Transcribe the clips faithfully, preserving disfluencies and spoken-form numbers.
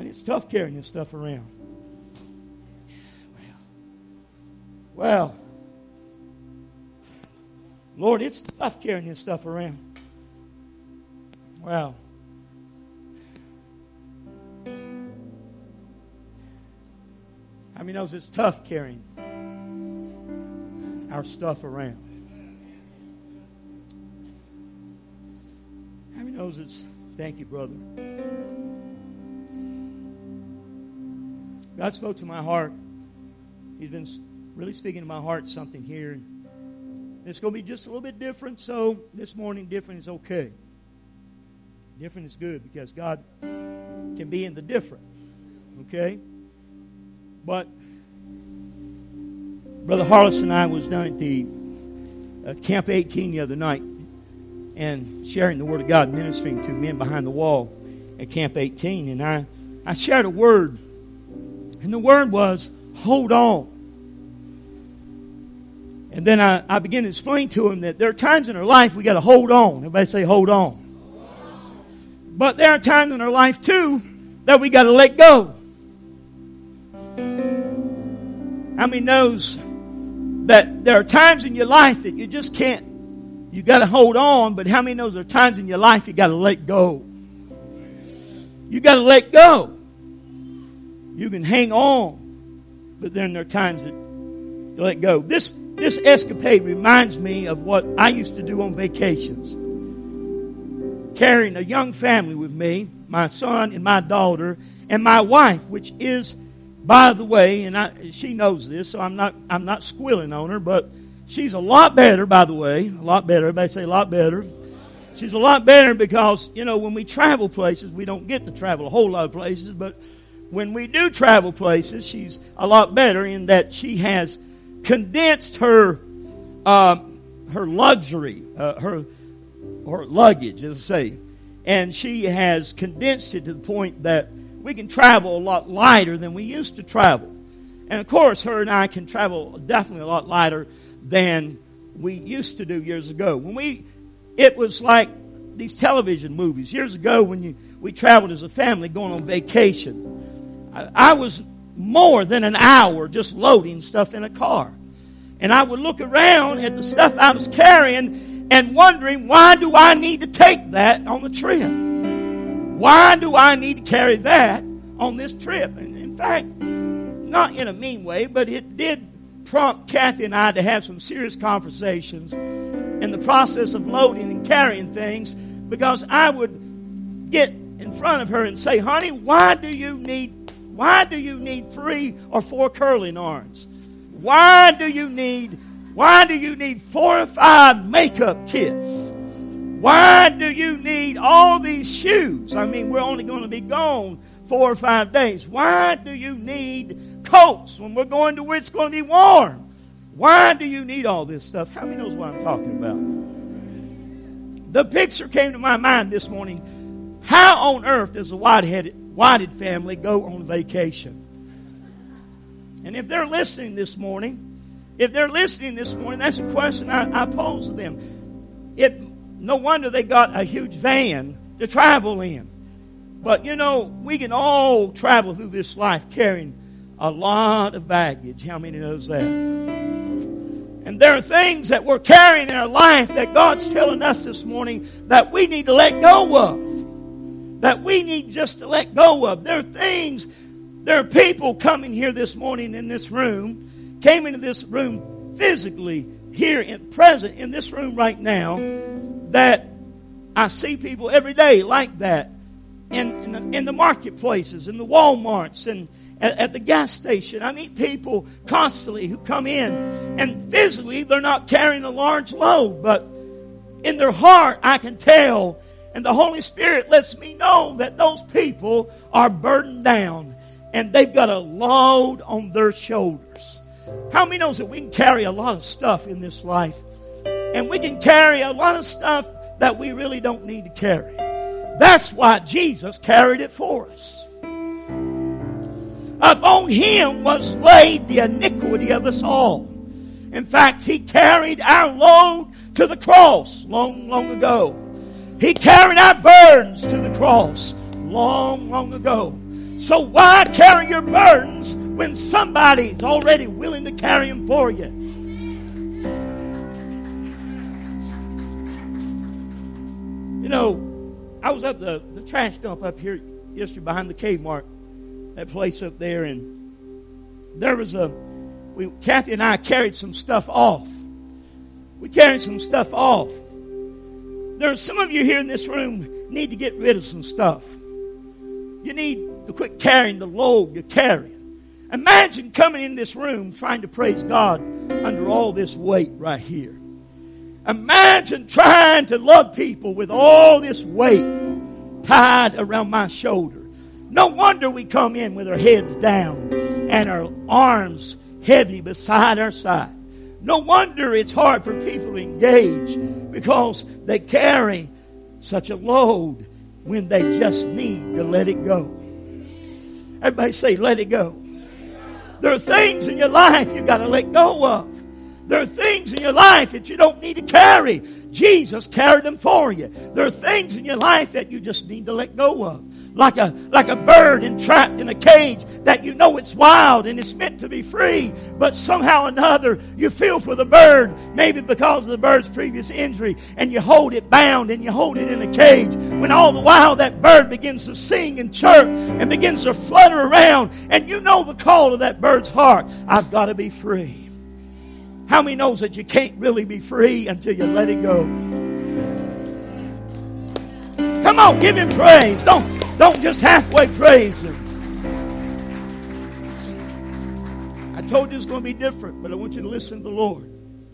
it's tough carrying this stuff around. Well, Lord, it's tough carrying this stuff around. Wow. How many knows it's tough carrying our stuff around? How many knows it's, thank you, brother. God spoke to my heart. He's been really speaking to my heart something here. It's going to be just a little bit different, so this morning different is okay. Different is good because God can be in the different. Okay? But Brother Harless and I was down at the uh, Camp eighteen the other night and sharing the Word of God, ministering to men behind the wall at Camp eighteen. And I, I shared a word. And the word was, hold on. And then I, I began to explain to him that there are times in our life we got to hold on. Everybody say, hold on. Hold on. But there are times in our life, too, that we got to let go. How many knows that there are times in your life that you just can't, you got to hold on, but how many knows there are times in your life you got to let go? You got to let go. You can hang on, but then there are times that you let go. This this escapade reminds me of what I used to do on vacations. Carrying a young family with me, my son and my daughter, and my wife, which is, by the way, and I, she knows this, so I'm not I'm not squealing on her, but she's a lot better, by the way. A lot better. Everybody say a lot better. She's a lot better because, you know, when we travel places, we don't get to travel a whole lot of places, but when we do travel places, she's a lot better in that she has condensed her uh, her luxury, uh, her or luggage, let's say, and she has condensed it to the point that we can travel a lot lighter than we used to travel. And of course, her and I can travel definitely a lot lighter than we used to do years ago. When we, it was like these television movies years ago when you we traveled as a family going on vacation. I was more than an hour just loading stuff in a car. And I would look around at the stuff I was carrying and wondering, why do I need to take that on the trip? Why do I need to carry that on this trip? And in fact, not in a mean way, but it did prompt Kathy and I to have some serious conversations in the process of loading and carrying things, because I would get in front of her and say, honey, why do you need Why do you need three or four curling irons? Why do you need why do you need four or five makeup kits? Why do you need all these shoes? I mean, we're only going to be gone four or five days. Why do you need coats when we're going to where it's going to be warm? Why do you need all this stuff? How many knows what I'm talking about? The picture came to my mind this morning. How on earth does a white-headed Whited family go on vacation? And if they're listening this morning, if they're listening this morning, that's a question I, I pose to them. It, no wonder they got a huge van to travel in. But you know, we can all travel through this life carrying a lot of baggage. How many knows that? And there are things that we're carrying in our life that God's telling us this morning that we need to let go of. That we need just to let go of. There are things, there are people coming here this morning in this room, came into this room physically, here in present in this room right now, that I see people every day like that in, in, the, in the marketplaces, in the Walmarts, and at, at the gas station. I meet people constantly who come in, and physically they're not carrying a large load, but in their heart I can tell. And the Holy Spirit lets me know that those people are burdened down and they've got a load on their shoulders. How many knows that we can carry a lot of stuff in this life? And we can carry a lot of stuff that we really don't need to carry. That's why Jesus carried it for us. Upon him was laid the iniquity of us all. In fact, he carried our load to the cross long, long ago. He carried our burdens to the cross long, long ago. So why carry your burdens when somebody's already willing to carry them for you? You know, I was up the, the trash dump up here yesterday behind the Kmart, that place up there, and there was a, we, Kathy and I carried some stuff off. We carried some stuff off. There are some of you here in this room need to get rid of some stuff. You need to quit carrying the load you're carrying. Imagine coming in this room trying to praise God under all this weight right here. Imagine trying to love people with all this weight tied around my shoulder. No wonder we come in with our heads down and our arms heavy beside our side. No wonder it's hard for people to engage because they carry such a load when they just need to let it go. Everybody say, let it go. There are things in your life you got to let go of. There are things in your life that you don't need to carry. Jesus carried them for you. There are things in your life that you just need to let go of. Like a, like a bird entrapped in a cage that you know it's wild and it's meant to be free, but somehow or another you feel for the bird, maybe because of the bird's previous injury, and you hold it bound and you hold it in a cage, when all the while that bird begins to sing and chirp and begins to flutter around, and you know the call of that bird's heart, I've got to be free. How many knows that you can't really be free until you let it go? Come on, give him praise. Don't Don't just halfway praise him. I told you it's going to be different, but I want you to listen to the Lord.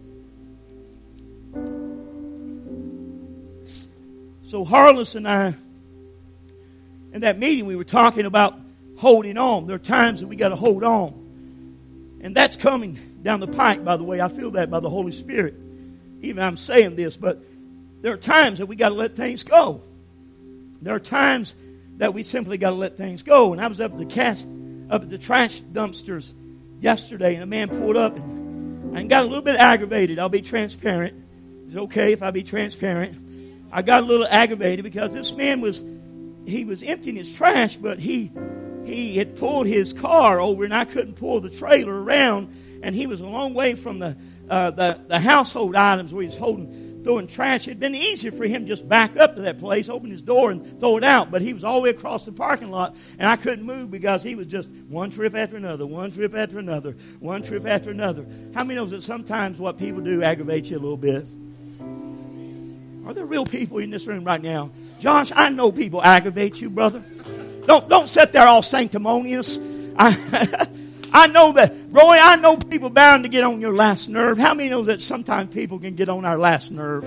So Harless and I, in that meeting, we were talking about holding on. There are times that we got to hold on. And that's coming down the pike, by the way. I feel that by the Holy Spirit. Even I'm saying this, but there are times that we got to let things go. There are times that we simply got to let things go. And I was up at the cast, up at the trash dumpsters yesterday, and a man pulled up and I got a little bit aggravated. I'll be transparent. It's okay if I be transparent. I got a little aggravated because this man was, he was emptying his trash, but he he had pulled his car over, and I couldn't pull the trailer around, and he was a long way from the uh, the, the household items where he's holding. throwing trash. It'd been easier for him to just back up to that place, open his door, and throw it out. But he was all the way across the parking lot, and I couldn't move because he was just one trip after another, one trip after another, one trip after another. How many knows that sometimes what people do aggravates you a little bit? Are there real people in this room right now? Josh, I know people aggravate you, brother. Don't don't sit there all sanctimonious. I, I know that, Roy, I know people bound to get on your last nerve. How many know that sometimes people can get on our last nerve?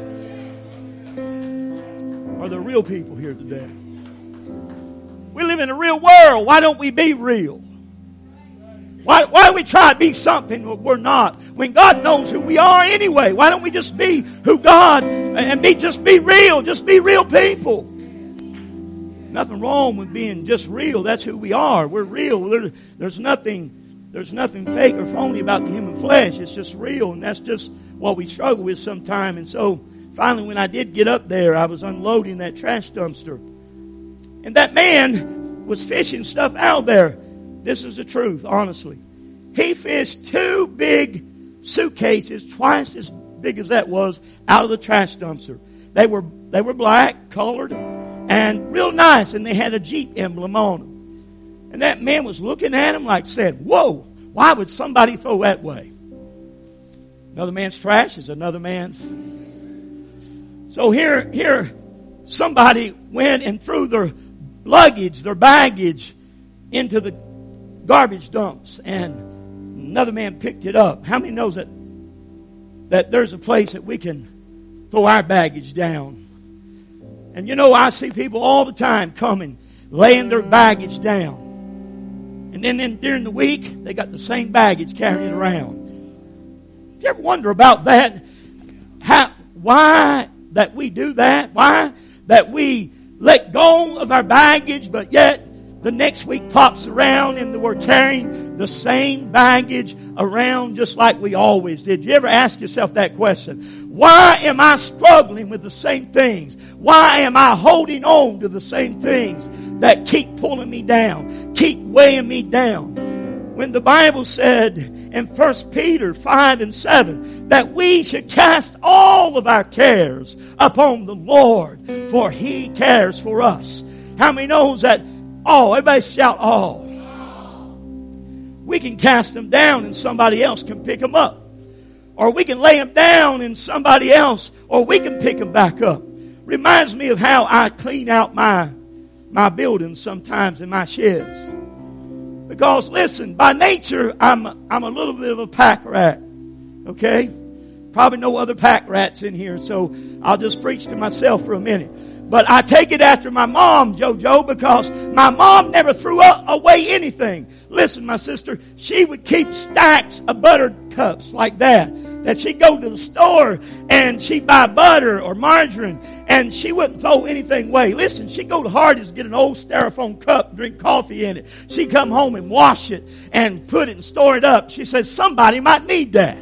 Are there real people here today? We live in a real world. Why don't we be real? Why, why do we try to be something we're not when God knows who we are anyway? Why don't we just be who God and be just be real? Just be real people. Nothing wrong with being just real. That's who we are. We're real. There, there's nothing, there's nothing fake or phony about the human flesh. It's just real, and that's just what we struggle with sometimes. And so, finally, when I did get up there, I was unloading that trash dumpster, and that man was fishing stuff out there. This is the truth, honestly. He fished two big suitcases, twice as big as that was, out of the trash dumpster. They were they were black, colored, and real nice, and they had a Jeep emblem on them. And that man was looking at him like said, whoa, why would somebody throw that way? Another man's trash is another man's. So here, here, somebody went and threw their luggage, their baggage, into the garbage dumps, and another man picked it up. How many knows that that there's a place that we can throw our baggage down? And you know, I see people all the time coming, laying their baggage down. And then, then during the week, they got the same baggage carrying it around. Do you ever wonder about that? How, why that we do that? Why that we let go of our baggage, but yet the next week pops around and we're carrying the same baggage around just like we always did. You ever ask yourself that question? Why am I struggling with the same things? Why am I holding on to the same things that keep pulling me down, keep weighing me down? When the Bible said in First Peter five and seven that we should cast all of our cares upon the Lord, for He cares for us. How many knows that all? Everybody shout all. We can cast them down and somebody else can pick them up. Or we can lay them down and somebody else, or we can pick them back up. Reminds me of how I clean out my, my buildings sometimes in my sheds. Because listen, by nature, I'm, I'm a little bit of a pack rat. Okay? Probably no other pack rats in here, so I'll just preach to myself for a minute. But I take it after my mom, JoJo, because my mom never threw away anything. Listen, my sister, she would keep stacks of butter cups like that. That she'd go to the store and she'd buy butter or margarine and she wouldn't throw anything away. Listen, she'd go to Hardee's, get an old styrofoam cup, drink coffee in it. She'd come home and wash it and put it and store it up. She said, somebody might need that.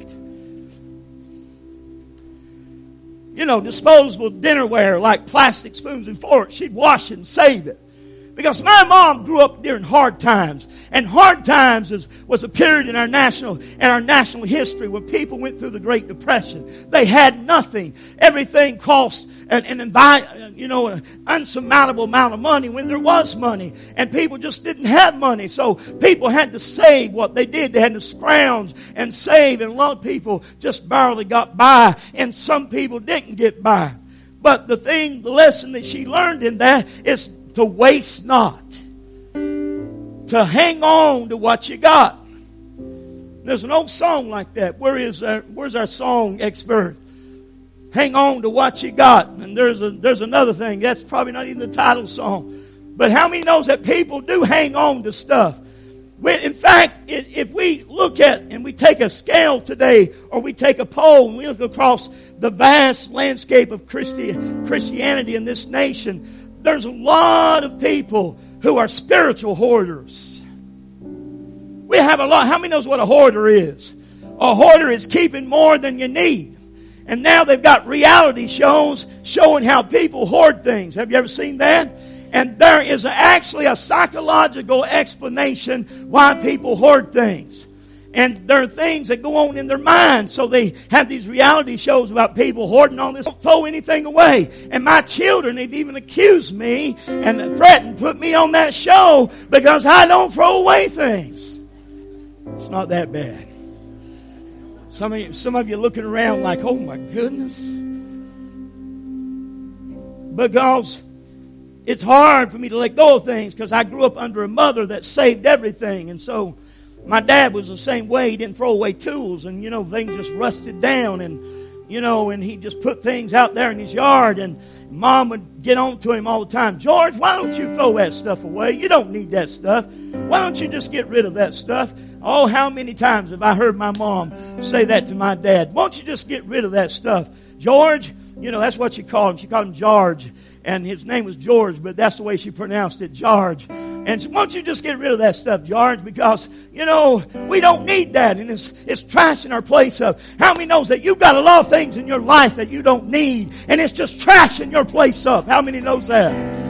You know, disposable dinnerware like plastic spoons and forks. She'd wash it and save it. Because my mom grew up during hard times. And hard times is, was a period in our national in our national history when people went through the Great Depression. They had nothing. Everything cost an, an envi- you know, an unsurmountable amount of money when there was money. And people just didn't have money. So people had to save what they did. They had to scrounge and save. And a lot of people just barely got by. And some people didn't get by. But the thing, the lesson that she learned in that is to waste not. To hang on to what you got. There's an old song like that. Where is our, where's our song expert? Hang on to what you got. And there's a, there's another thing. That's probably not even the title song. But how many knows that people do hang on to stuff? When, in fact, if we look at and we take a scale today, or we take a poll and we look across the vast landscape of Christi- Christianity in this nation, there's a lot of people who are spiritual hoarders. We have a lot. How many knows what a hoarder is? A hoarder is keeping more than you need. And now they've got reality shows showing how people hoard things. Have you ever seen that? And there is actually a psychological explanation why people hoard things. And there are things that go on in their mind. So they have these reality shows about people hoarding all this. Don't throw anything away. And my children have even accused me and threatened to put me on that show because I don't throw away things. It's not that bad. Some of you, some of you looking around like, oh my goodness. Because it's hard for me to let go of things because I grew up under a mother that saved everything. And so my dad was the same way. He didn't throw away tools, and, you know, things just rusted down, and, you know, and he just put things out there in his yard, and Mom would get on to him all the time. George, why don't you throw that stuff away? You don't need that stuff. Why don't you just get rid of that stuff? Oh, how many times have I heard my mom say that to my dad? Why don't you just get rid of that stuff? George, you know, that's what she called him. She called him George, and his name was George, but that's the way she pronounced it, George. And so, why don't you just get rid of that stuff, George? Because, you know, we don't need that. And it's, it's trashing our place up. How many knows that you've got a lot of things in your life that you don't need, and it's just trashing your place up? How many knows that?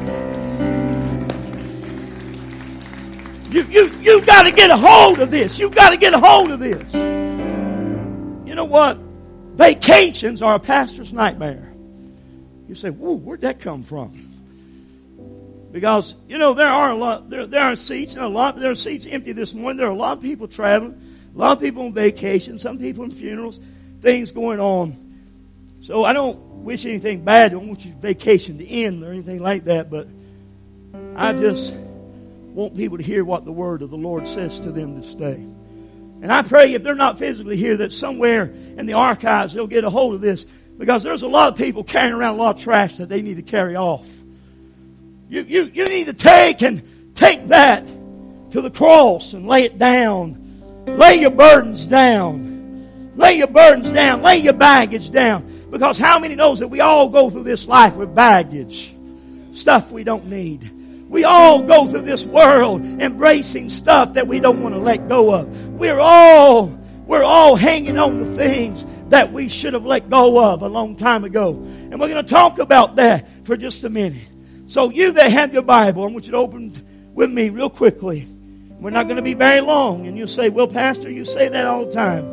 You, you, you've got to get a hold of this. You've got to get a hold of this. You know what? Vacations are a pastor's nightmare. You say, whoa, where'd that come from? Because, you know, there are a lot, there, there are seats, and a lot, there are seats empty this morning. There are a lot of people traveling, a lot of people on vacation, some people in funerals, things going on. So I don't wish anything bad. I don't want your vacation to end or anything like that, but I just want people to hear what the word of the Lord says to them this day. And I pray if they're not physically here, that somewhere in the archives they'll get a hold of this, because there's a lot of people carrying around a lot of trash that they need to carry off. You, you, you need to take and take that to the cross and lay it down. Lay your burdens down. Lay your burdens down. Lay your baggage down. Because how many knows that we all go through this life with baggage? Stuff we don't need. We all go through this world embracing stuff that we don't want to let go of. We're all we're all hanging on to things that we should have let go of a long time ago. And we're going to talk about that for just a minute. So you that have your Bible, I want you to open with me real quickly. We're not going to be very long. And you'll say, well, Pastor, you say that all the time.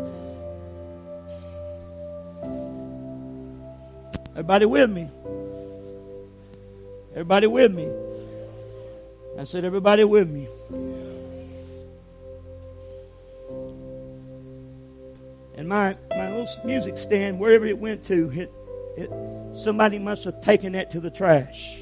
Everybody with me? Everybody with me? I said, everybody with me? And my, my little music stand, wherever it went to, it, it, somebody must have taken that to the trash.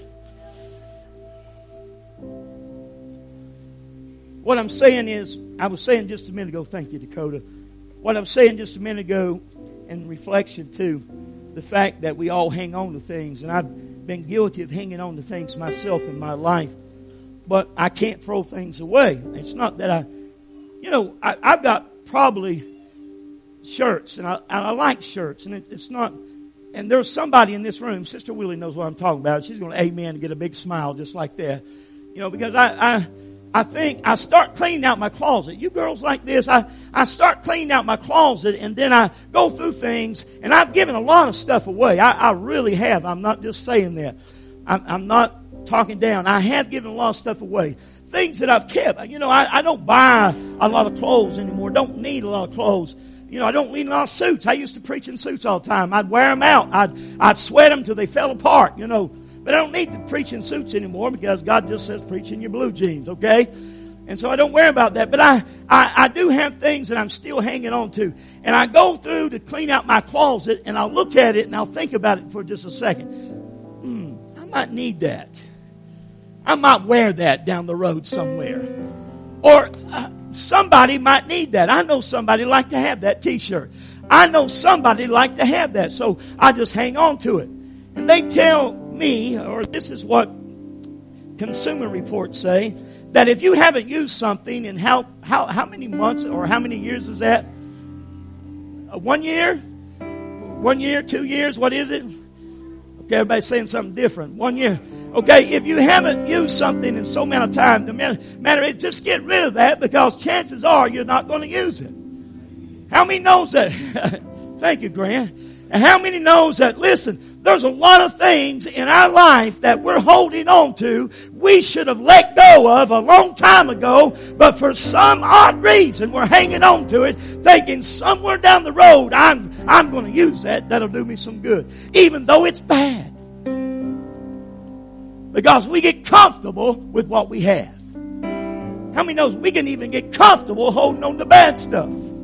What I'm saying is, I was saying just a minute ago, thank you, Dakota. What I'm saying just a minute ago, in reflection to the fact that we all hang on to things, and I've been guilty of hanging on to things myself in my life, but I can't throw things away. It's not that I, you know, I, I've got probably shirts, and I, and I like shirts, and it, it's not, and there's somebody in this room, Sister Willie knows what I'm talking about. She's going to amen and get a big smile just like that, you know, because I, I, I think I start cleaning out my closet. You girls like this, I, I start cleaning out my closet, and then I go through things, and I've given a lot of stuff away. I, I really have. I'm not just saying that. I'm, I'm not talking down. I have given a lot of stuff away. Things that I've kept. You know, I, I don't buy a lot of clothes anymore. Don't need a lot of clothes. You know, I don't need a lot of suits. I used to preach in suits all the time. I'd wear them out. I'd, I'd sweat them till they fell apart, you know. But I don't need to preach in suits anymore because God just says preach in your blue jeans, okay? And so I don't worry about that. But I, I, I do have things that I'm still hanging on to. And I go through to clean out my closet, and I'll look at it, and I'll think about it for just a second. Hmm, I might need that. I might wear that down the road somewhere. Or uh, somebody might need that. I know somebody like to have that T-shirt. I know somebody like to have that. So I just hang on to it. And they tell me, or this is what Consumer Reports say, that if you haven't used something in how, how, how many months or how many years is that? Uh, one year? One year, two years, what is it? Okay, everybody's saying something different. One year. Okay, if you haven't used something in so many times, the matter is just get rid of that because chances are you're not going to use it. How many knows that? Thank you, Grant. And how many knows that, listen, there's a lot of things in our life that we're holding on to we should have let go of a long time ago, but for some odd reason we're hanging on to it, thinking somewhere down the road I'm, I'm going to use that. That'll do me some good, even though it's bad. Because we get comfortable with what we have. How many knows we can even get comfortable holding on to bad stuff?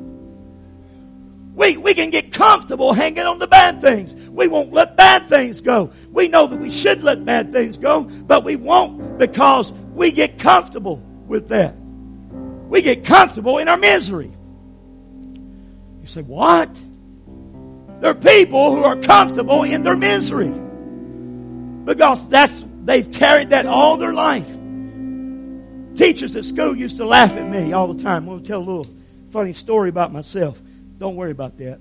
We, we can get comfortable hanging on to bad things. We won't let bad things go. We know that we should let bad things go, but we won't because we get comfortable with that. We get comfortable in our misery. You say, what? There are people who are comfortable in their misery because that's they've carried that all their life. Teachers at school used to laugh at me all the time. I'm going to tell a little funny story about myself. Don't worry about that.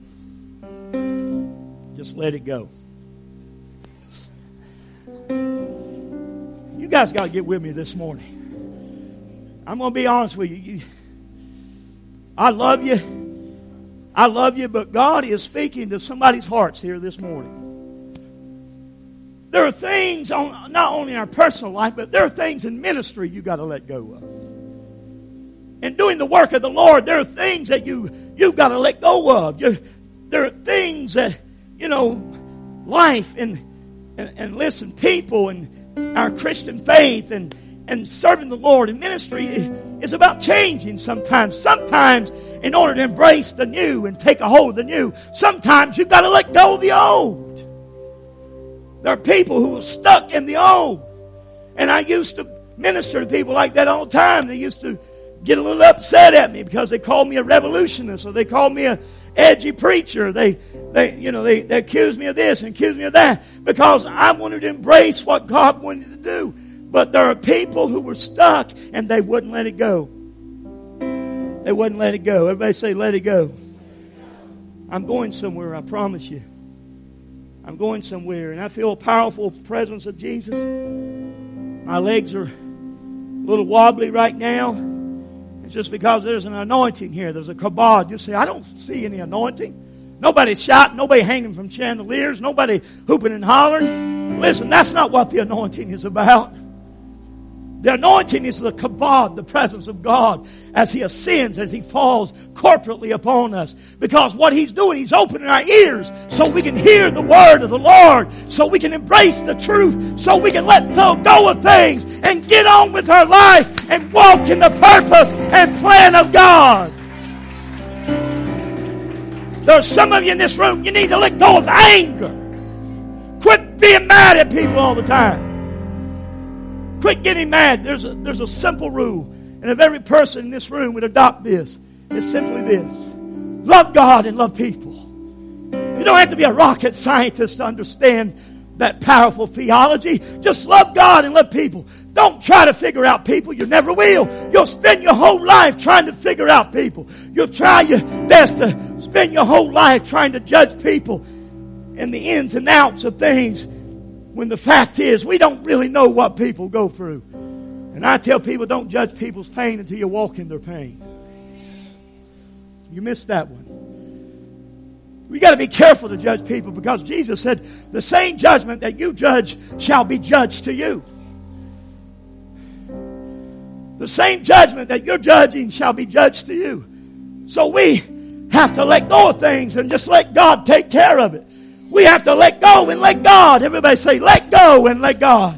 Just let it go. You guys got to get with me this morning. I'm going to be honest with you. you. I love you. I love you, but God is speaking to somebody's hearts here this morning. There are things, on, not only in our personal life, but there are things in ministry you got to let go of. In doing the work of the Lord, there are things that you, you've got to let go of. You're, there are things that, you know, life and, and, and listen, people and our Christian faith and, and serving the Lord in ministry is about changing sometimes. Sometimes in order to embrace the new and take a hold of the new, sometimes you've got to let go of the old. There are people who are stuck in the old. And I used to minister to people like that all the time. They used to get a little upset at me because they called me a revolutionist or they called me a edgy preacher. They, they, you know, they, they accused me of this and accused me of that because I wanted to embrace what God wanted to do. But there are people who were stuck and they wouldn't let it go. They wouldn't let it go. Everybody say, let it go. I'm going somewhere, I promise you. I'm going somewhere and I feel a powerful presence of Jesus. My legs are a little wobbly right now. It's just because there's an anointing here. There's a kabod. You say, I don't see any anointing. Nobody shouting. Nobody hanging from chandeliers. Nobody hooping and hollering. Listen, that's not what the anointing is about. The anointing is the kabod, the presence of God, as He ascends, as He falls corporately upon us. Because what He's doing, He's opening our ears so we can hear the word of the Lord, so we can embrace the truth, so we can let go of things and get on with our life and walk in the purpose and plan of God. There's some of you in this room, you need to let go of anger. Quit being mad at people all the time. Quit getting mad. There's a, there's a simple rule. And if every person in this room would adopt this, it's simply this. Love God and love people. You don't have to be a rocket scientist to understand that powerful theology. Just love God and love people. Don't try to figure out people. You never will. You'll spend your whole life trying to figure out people. You'll try your best to spend your whole life trying to judge people and the ins and outs of things, when the fact is, we don't really know what people go through. And I tell people, don't judge people's pain until you walk in their pain. You missed that one. We got to be careful to judge people, because Jesus said, the same judgment that you judge shall be judged to you. The same judgment that you're judging shall be judged to you. So we have to let go of things and just let God take care of it. We have to let go and let God. Everybody say, let go and let God.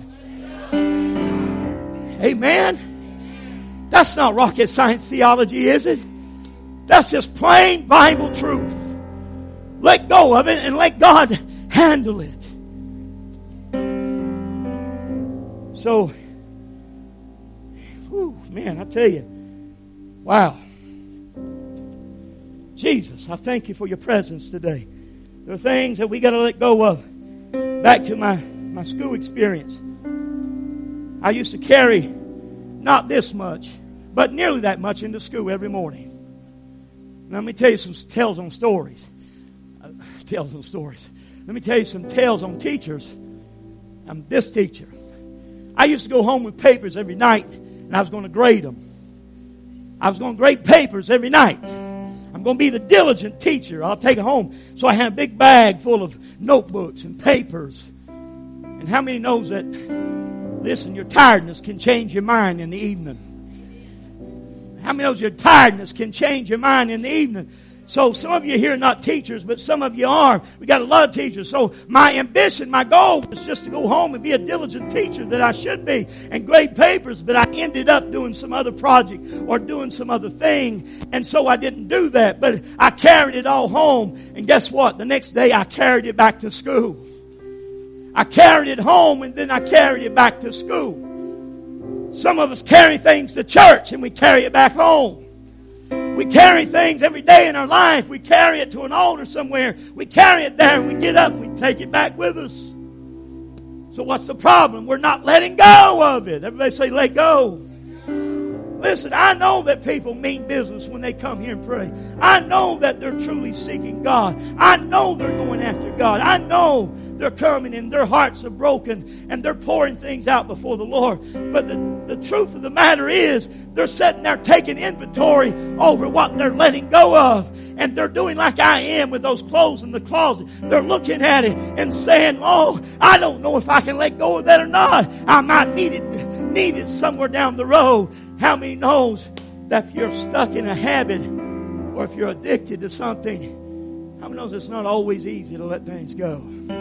Amen. That's not rocket science theology, is it? That's just plain Bible truth. Let go of it and let God handle it. So, whew, man, I tell you, wow. Jesus, I thank you for your presence today. There are things that we got to let go of. Back to my, my school experience. I used to carry not this much, but nearly that much into school every morning. Now, let me tell you some tales on stories. Uh, tales on stories. Let me tell you some tales on teachers. I'm this teacher. I used to go home with papers every night, and I was going to grade them. I was going to grade papers every night. I'm going to be the diligent teacher. I'll take it home. So I had a big bag full of notebooks and papers. And how many knows that, listen, your tiredness can change your mind in the evening? How many knows your tiredness can change your mind in the evening? So some of you here are not teachers, but some of you are. We got a lot of teachers. So my ambition, my goal was just to go home and be a diligent teacher that I should be and grade papers, but I ended up doing some other project or doing some other thing. And so I didn't do that, but I carried it all home. And guess what? The next day I carried it back to school. I carried it home and then I carried it back to school. Some of us carry things to church and we carry it back home. We carry things every day in our life. We carry it to an altar somewhere. We carry it there and we get up and we take it back with us. So what's the problem? We're not letting go of it. Everybody say, let go. Listen, I know that people mean business when they come here and pray. I know that they're truly seeking God. I know they're going after God. I know they're coming and their hearts are broken and they're pouring things out before the Lord. But the, the truth of the matter is they're sitting there taking inventory over what they're letting go of. And they're doing like I am with those clothes in the closet. They're looking at it and saying, oh, I don't know if I can let go of that or not. I might need it, need it somewhere down the road. How many knows that if you're stuck in a habit or if you're addicted to something, how many knows it's not always easy to let things go?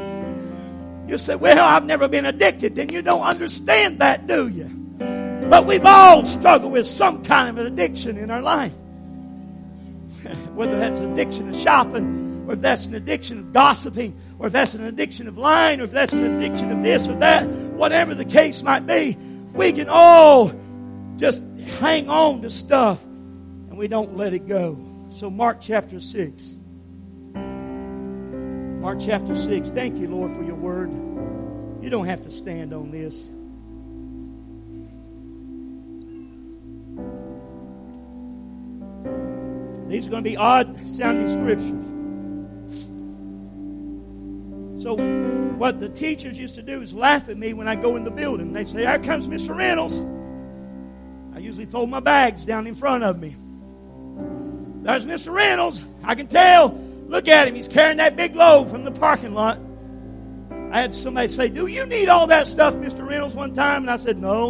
You say, well, I've never been addicted. Then you don't understand that, do you? But we've all struggled with some kind of an addiction in our life. Whether that's an addiction of shopping, or if that's an addiction of gossiping, or if that's an addiction of lying, or if that's an addiction of this or that, whatever the case might be, we can all just hang on to stuff and we don't let it go. So Mark chapter six. Mark chapter six. Thank you, Lord, for your word. You don't have to stand on this. These are going to be odd sounding scriptures. So what the teachers used to do is laugh at me when I go in the building. They say, here comes Mister Reynolds. I usually throw my bags down in front of me. There's Mister Reynolds. I can tell. Look at him. He's carrying that big load from the parking lot. I had somebody say, do you need all that stuff, Mister Reynolds, one time? And I said, no.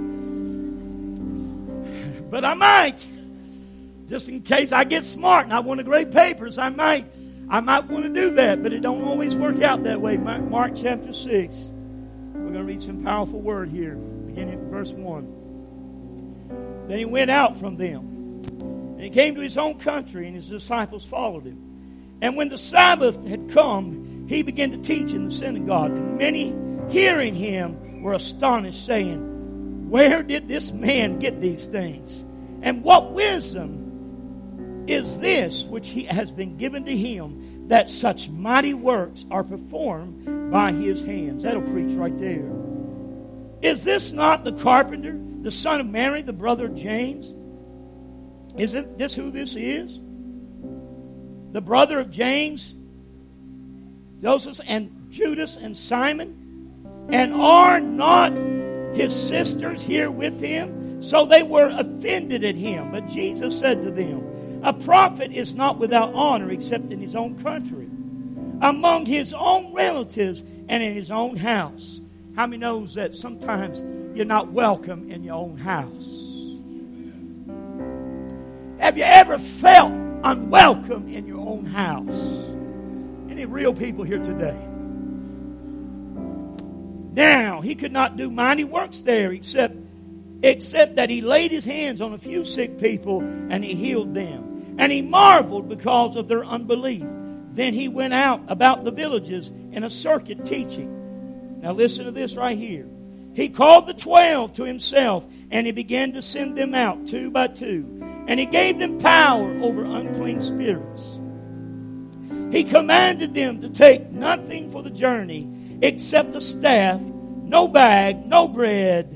But I might. Just in case I get smart and I want to grade papers, I might I might want to do that. But it don't always work out that way. Mark chapter six. We're going to read some powerful word here, beginning at verse one. Then he went out from them, and he came to his own country, and his disciples followed him. And when the Sabbath had come, he began to teach in the synagogue. And many, hearing him, were astonished, saying, where did this man get these things? And what wisdom is this which he has been given to him, that such mighty works are performed by his hands? That'll preach right there. Is this not the carpenter, the son of Mary, the brother of James? Isn't this who this is? The brother of James, Joseph, and Judas, and Simon? And are not his sisters here with him? So they were offended at him. But Jesus said to them, a prophet is not without honor except in his own country, among his own relatives, and in his own house. How many knows that sometimes you're not welcome in your own house? Have you ever felt unwelcome in your own house? Any real people here today? Now, he could not do mighty works there except, except that he laid his hands on a few sick people and he healed them. And he marveled because of their unbelief. Then he went out about the villages in a circuit teaching. Now listen to this right here. He called the twelve to himself, and he began to send them out two by two. And he gave them power over unclean spirits. He commanded them to take nothing for the journey except a staff, no bag, no bread,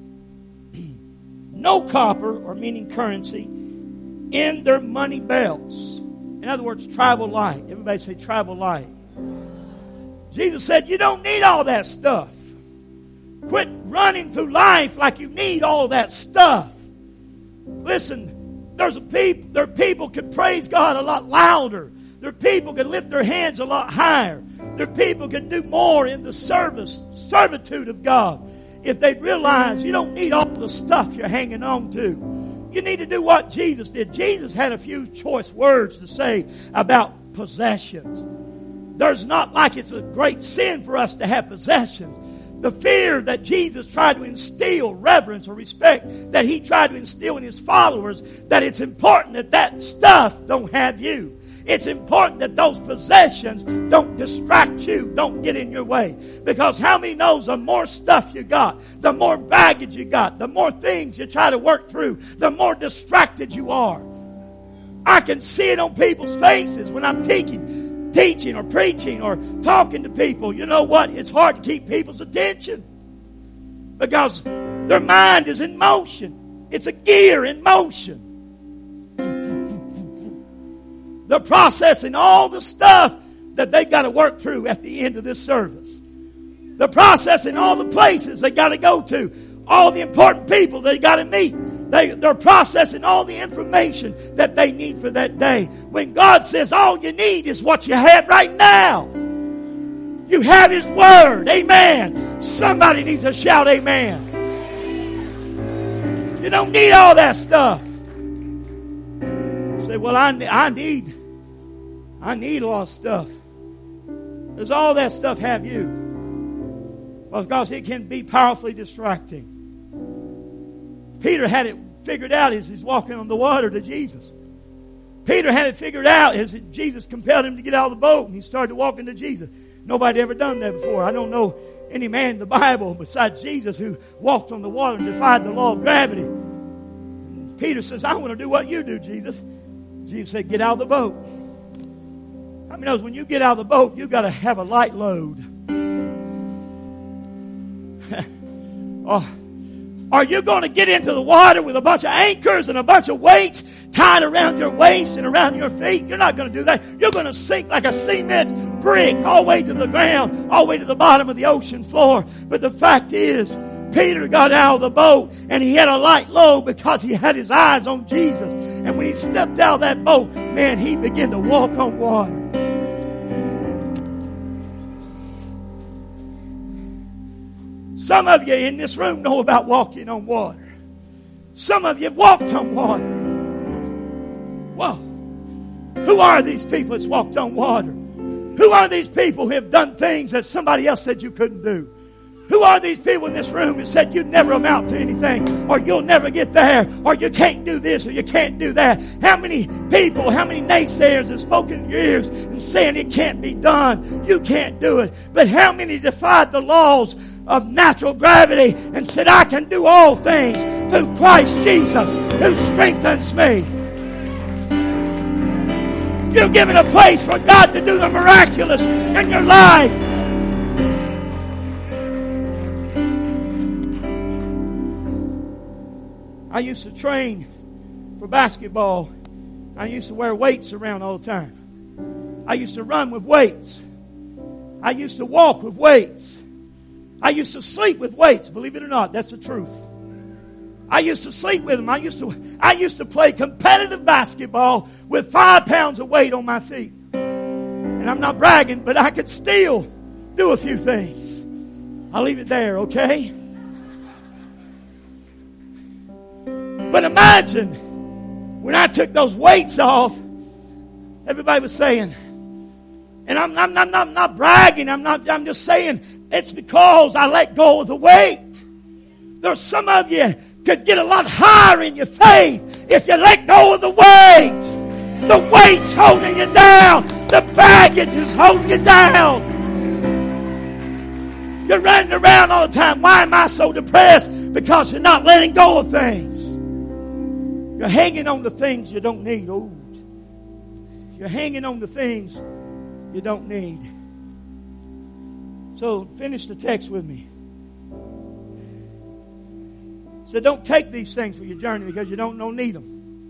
no copper, or meaning currency, in their money belts. In other words, travel light. Everybody say travel light. Jesus said, you don't need all that stuff. Quit running through life like you need all that stuff. Listen, there's a people, there are people could praise God a lot louder. There are people could lift their hands a lot higher. There are people could do more in the service, servitude of God, if they realize you don't need all the stuff you're hanging on to. You need to do what Jesus did. Jesus had a few choice words to say about possessions. There's not like it's a great sin for us to have possessions. The fear that Jesus tried to instill, reverence or respect, that he tried to instill in his followers, that it's important that that stuff don't have you. It's important that those possessions don't distract you, don't get in your way. Because how many knows the more stuff you got, the more baggage you got, the more things you try to work through, the more distracted you are. I can see it on people's faces when I'm teaching. teaching or preaching or talking to people. You know what? It's hard to keep people's attention because their mind is in motion. It's a gear in motion. They're processing all the stuff that they got to work through at the end of this service. They're processing all the places they got to go to, all the important people they got to meet. They, they're processing all the information that they need for that day. When God says all you need is what you have right now. You have His Word. Amen. Somebody needs to shout amen. You don't need all that stuff. You say, well, I, I need, I need a lot of stuff. Does all that stuff have you? Well, because it can be powerfully distracting. Peter had it figured out as he's walking on the water to Jesus. Peter had it figured out as Jesus compelled him to get out of the boat and he started walking to Jesus. Nobody ever done that before. I don't know any man in the Bible besides Jesus who walked on the water and defied the law of gravity. Peter says, I want to do what you do, Jesus. Jesus said, get out of the boat. How many knows when you get out of the boat, you got to have a light load. Oh. Are you going to get into the water with a bunch of anchors and a bunch of weights tied around your waist and around your feet? You're not going to do that. You're going to sink like a cement brick all the way to the ground, all the way to the bottom of the ocean floor. But the fact is, Peter got out of the boat and he had a light load because he had his eyes on Jesus. And when he stepped out of that boat, man, he began to walk on water. Some of you in this room know about walking on water. Some of you have walked on water. Whoa. Who are these people that's walked on water? Who are these people who have done things that somebody else said you couldn't do? Who are these people in this room that said you'd never amount to anything, or you'll never get there, or you can't do this, or you can't do that? How many people, how many naysayers have spoken in your ears and saying it can't be done, you can't do it? But how many defied the laws of natural gravity and said, I can do all things through Christ Jesus who strengthens me? You're given a place for God to do the miraculous in your life. I used to train for basketball. I used to wear weights around all the time. I used to run with weights. I used to walk with weights. I used to sleep with weights. Believe it or not, that's the truth. I used to sleep with them. I used to, I used to play competitive basketball with five pounds of weight on my feet. And I'm not bragging, but I could still do a few things. I'll leave it there, okay? But imagine when I took those weights off, everybody was saying, and I'm, I'm, I'm, I'm not bragging, I'm not, I'm just saying it's because I let go of the weight. There's some of you could get a lot higher in your faith if you let go of the weight. The weight's holding you down. The baggage is holding you down. You're running around all the time. Why am I so depressed? Because you're not letting go of things. You're hanging on to things you don't need. Oh, you're hanging on to things you don't need. So finish the text with me. So don't take these things for your journey because you don't, don't need them.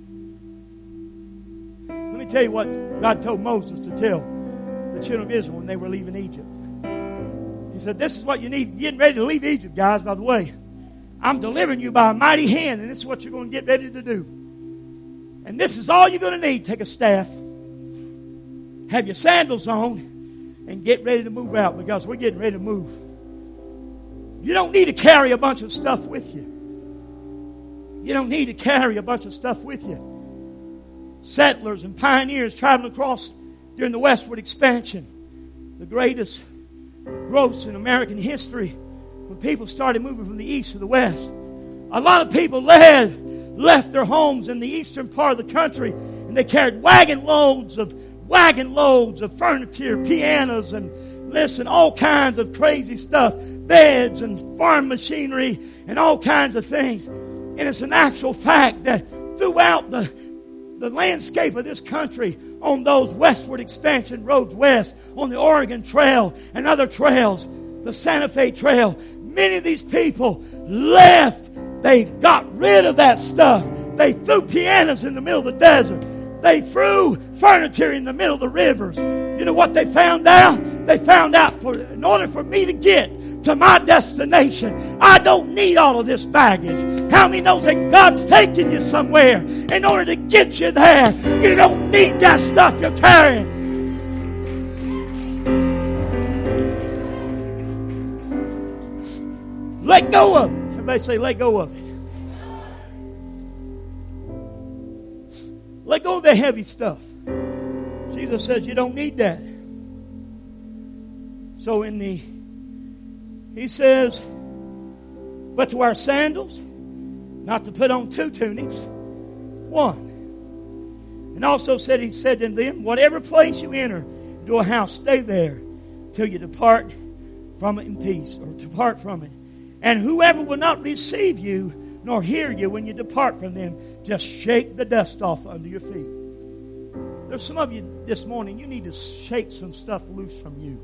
Let me tell you what God told Moses to tell the children of Israel when they were leaving Egypt. He said, this is what you need. You're getting ready to leave Egypt, guys, by the way. I'm delivering you by a mighty hand, and this is what you're going to get ready to do. And this is all you're going to need. Take a staff, have your sandals on, and get ready to move out because we're getting ready to move. You don't need to carry a bunch of stuff with you. You don't need to carry a bunch of stuff with you. Settlers and pioneers traveling across during the westward expansion, the greatest growth in American history, when people started moving from the east to the west. A lot of people led, left their homes in the eastern part of the country, and they carried wagon loads of wagon loads of furniture, pianos, and listen, all kinds of crazy stuff, beds and farm machinery and all kinds of things. And it's an actual fact that throughout the, the landscape of this country, on those westward expansion roads west, on the Oregon Trail and other trails, the Santa Fe Trail, many of these people left. They got rid of that stuff. They threw pianos in the middle of the desert. They threw furniture in the middle of the rivers. You know what they found out? They found out for in order for me to get to my destination, I don't need all of this baggage. How many knows that God's taking you somewhere in order to get you there? You don't need that stuff you're carrying. Let go of it. Everybody say, let go of it. Let go of the heavy stuff. Jesus says you don't need that. So in the, he says, but to wear sandals, not to put on two tunics, one. And also said, he said to them, whatever place you enter into a house, stay there till you depart from it in peace, or depart from it. And whoever will not receive you nor hear you when you depart from them, just shake the dust off under your feet. There's some of you this morning, you need to shake some stuff loose from you.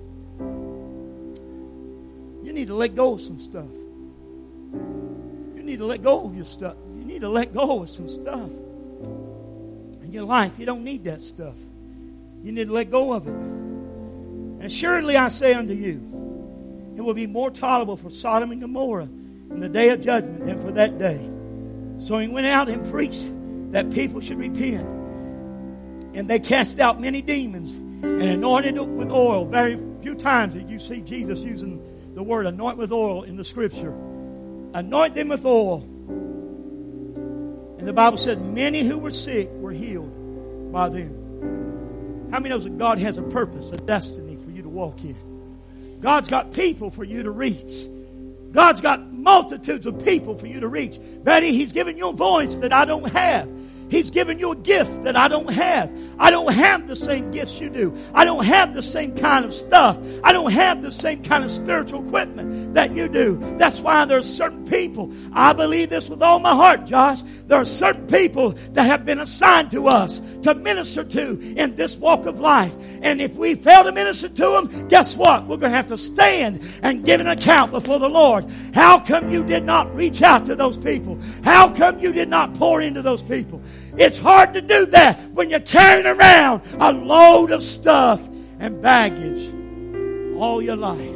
You need to let go of some stuff. You need to let go of your stuff. You need to let go of some stuff. In your life, you don't need that stuff. You need to let go of it. And assuredly I say unto you, it will be more tolerable for Sodom and Gomorrah in the day of judgment than for that day. So he went out and preached that people should repent. And they cast out many demons and anointed it with oil. Very few times that you see Jesus using the word anoint with oil in the scripture. Anoint them with oil. And the Bible said many who were sick were healed by them. How many knows that God has a purpose, a destiny for you to walk in? God's got people for you to reach. God's got multitudes of people for you to reach. Betty, He's given you a voice that I don't have. He's given you a gift that I don't have. I don't have the same gifts you do. I don't have the same kind of stuff. I don't have the same kind of spiritual equipment that you do. That's why there are certain people. I believe this with all my heart, Josh. There are certain people that have been assigned to us to minister to in this walk of life. And if we fail to minister to them, guess what? We're going to have to stand and give an account before the Lord. How come you did not reach out to those people? How come you did not pour into those people? It's hard to do that when you're carrying around a load of stuff and baggage all your life.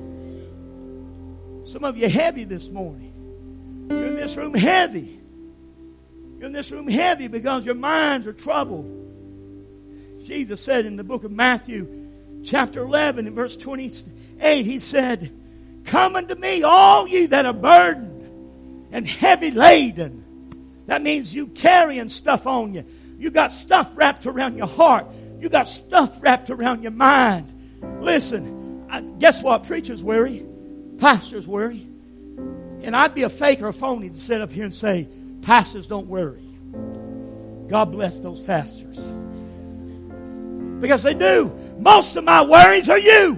Some of you are heavy this morning. You're in this room heavy. You're in this room heavy because your minds are troubled. Jesus said in the book of Matthew, chapter eleven, and verse twenty-eight, He said, "Come unto me, all ye that are burdened and heavy laden." That means you carrying stuff on you. You got stuff wrapped around your heart. You got stuff wrapped around your mind. Listen, I, guess what? Preachers worry. Pastors worry. And I'd be a fake or a phony to sit up here and say, pastors don't worry. God bless those pastors. Because they do. Most of my worries are you.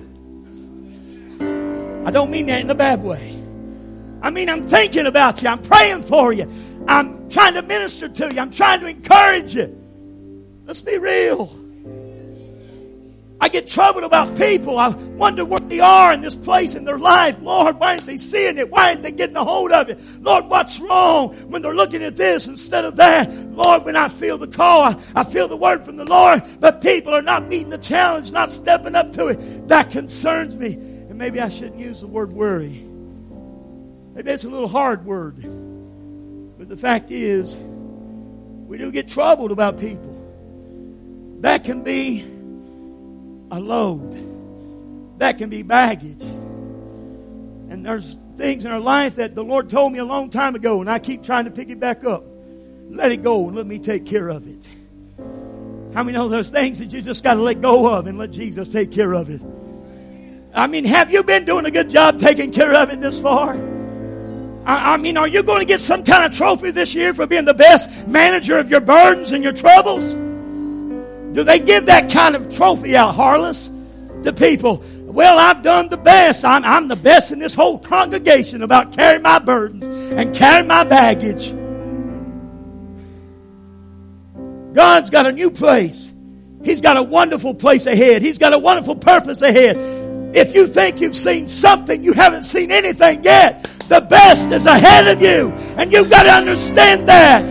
I don't mean that in a bad way. I mean, I'm thinking about you. I'm praying for you. I'm trying to minister to you. I'm trying to encourage you. Let's be real. I get troubled about people. I wonder where they are in this place in their life. Lord, why aren't they seeing it? Why aren't they getting a hold of it? Lord, what's wrong when they're looking at this instead of that? Lord, when I feel the call, I, I feel the word from the Lord, but people are not meeting the challenge, not stepping up to it. That concerns me. And maybe I shouldn't use the word worry. Maybe it's a little hard word. But the fact is, we do get troubled about people. That can be a load. That can be baggage. And there's things in our life that the Lord told me a long time ago, and I keep trying to pick it back up. Let it go and let me take care of it. How many know there's things that you just got to let go of and let Jesus take care of it? I mean, have you been doing a good job taking care of it this far? I mean, are you going to get some kind of trophy this year for being the best manager of your burdens and your troubles? Do they give that kind of trophy out, Harless, to people? Well, I've done the best. I'm, I'm the best in this whole congregation about carrying my burdens and carrying my baggage. God's got a new place. He's got a wonderful place ahead. He's got a wonderful purpose ahead. If you think you've seen something, you haven't seen anything yet. The best is ahead of you. And you've got to understand that.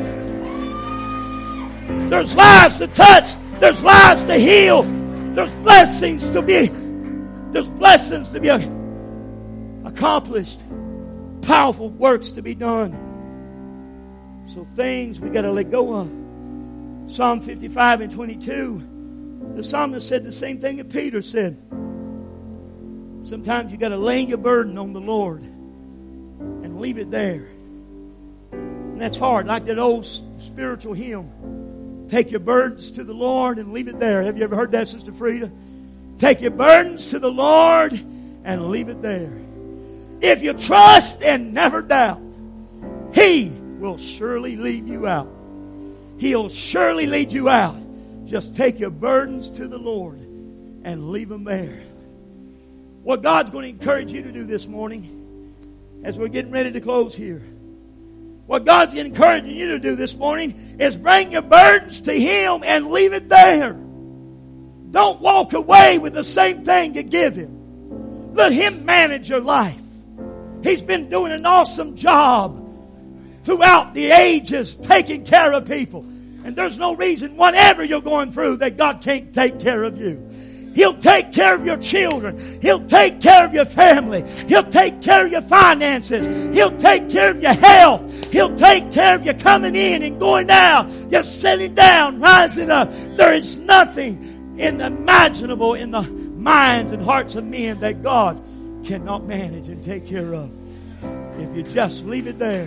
There's lives to touch. There's lives to heal. There's blessings to be. There's blessings to be accomplished. Powerful works to be done. So things we got to let go of. Psalm fifty-five and twenty-two. The psalmist said the same thing that Peter said. Sometimes you got to lay your burden on the Lord and leave it there. And that's hard. Like that old spiritual hymn. Take your burdens to the Lord and leave it there. Have you ever heard that, Sister Frida? Take your burdens to the Lord and leave it there. If you trust and never doubt, He will surely leave you out. He'll surely lead you out. Just take your burdens to the Lord and leave them there. What God's going to encourage you to do this morning, as we're getting ready to close here, what God's encouraging you to do this morning is bring your burdens to Him and leave it there. Don't walk away with the same thing you give Him. Let Him manage your life. He's been doing an awesome job throughout the ages taking care of people. And there's no reason, whatever you're going through, that God can't take care of you. He'll take care of your children. He'll take care of your family. He'll take care of your finances. He'll take care of your health. He'll take care of you coming in and going down. You're sitting down, rising up. There is nothing unimaginable in the minds and hearts of men that God cannot manage and take care of. If you just leave it there.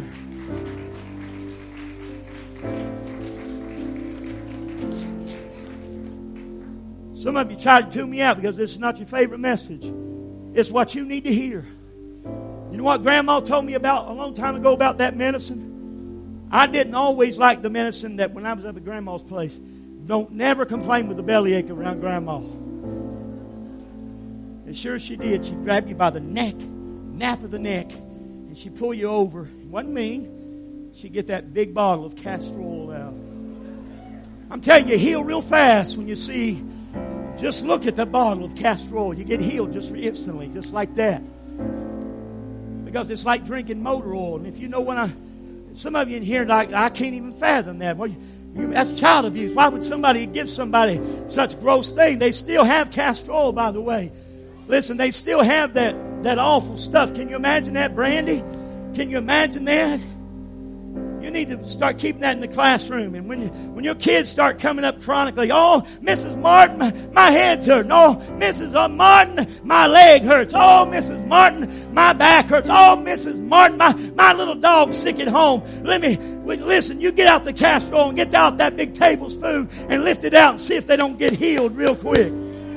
Some of you try to tune me out because this is not your favorite message. It's what you need to hear. You know what Grandma told me about a long time ago about that medicine? I didn't always like the medicine that when I was up at Grandma's place. Don't never complain with the bellyache around Grandma. And sure she did. She'd grab you by the neck, nape of the neck, and she'd pull you over. It wasn't mean. She'd get that big bottle of castor oil out. I'm telling you, heal real fast when you see. Just look at the bottle of castor oil. You get healed just instantly, just like that. Because it's like drinking motor oil. And if you know when I, some of you in here, like I can't even fathom that. Well, you, you, that's child abuse. Why would somebody give somebody such gross thing? They still have castor oil, by the way. Listen, they still have that, that awful stuff. Can you imagine that, Brandy? Can you imagine that? You need to start keeping that in the classroom. And when you, when your kids start coming up chronically, oh, Missus Martin, my, my head's hurting. Oh, Missus Martin, my leg hurts. Oh, Missus Martin, my back hurts. Oh, Missus Martin, my, my little dog's sick at home. Let me, listen, you get out the castor oil and get out that big tablespoon and lift it out and see if they don't get healed real quick.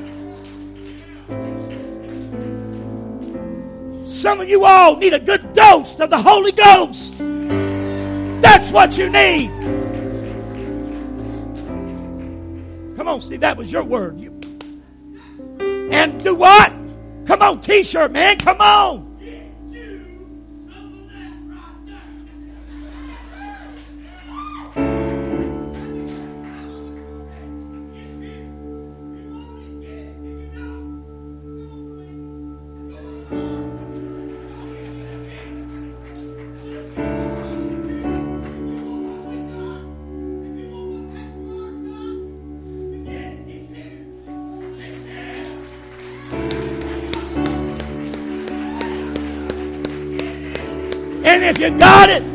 Some of you all need a good dose of the Holy Ghost. That's what you need. Come on, Steve, that was your word. You... And do what? Come on, T-shirt, man, come on. And if you got it,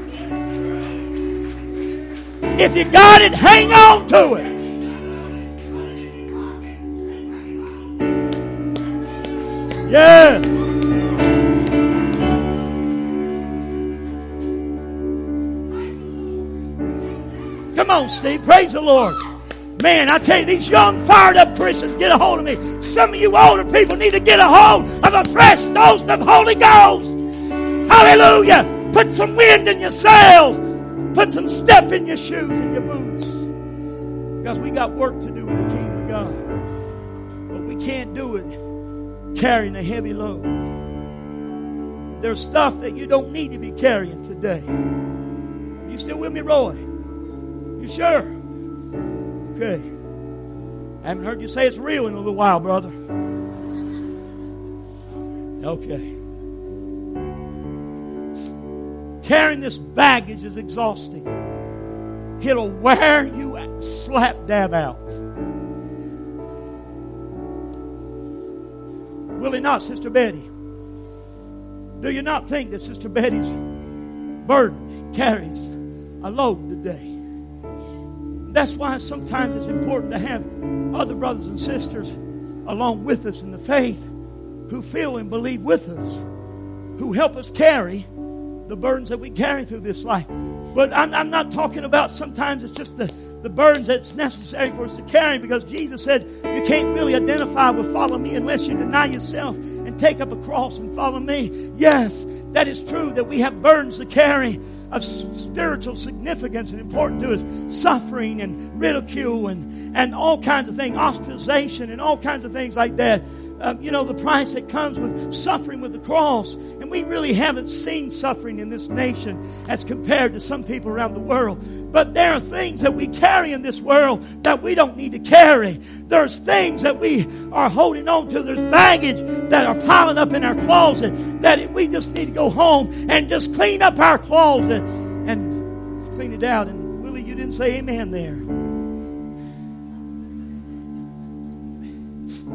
if you got it, hang on to it. Yes. Come on, Steve. Praise the Lord. Man, I tell you, these young, fired up Christians, get a hold of me. Some of you older people need to get a hold of a fresh dose of Holy Ghost. Hallelujah. Put some wind in your sails. Put some step in your shoes and your boots. Because we got work to do in the kingdom of God. But we can't do it carrying a heavy load. There's stuff that you don't need to be carrying today. You still with me, Roy? You sure? Okay. I haven't heard you say it's real in a little while, brother. Okay. Carrying this baggage is exhausting. It'll wear you slap dab out. Will it not, Sister Betty? Do you not think that Sister Betty's burden carries a load today? That's why sometimes it's important to have other brothers and sisters along with us in the faith who feel and believe with us, who help us carry the burdens that we carry through this life. But I'm, I'm not talking about sometimes it's just the, the burdens that's necessary for us to carry, because Jesus said you can't really identify with follow me unless you deny yourself and take up a cross and follow me. Yes, that is true that we have burdens to carry of spiritual significance and important to us. Suffering and ridicule and, and all kinds of things, ostracization and all kinds of things like that. Um, you know, the price that comes with suffering with the cross. And we really haven't seen suffering in this nation as compared to some people around the world. But there are things that we carry in this world that we don't need to carry. There's things that we are holding on to. There's baggage that are piling up in our closet that we just need to go home and just clean up our closet and clean it out. And Willie, you didn't say amen there.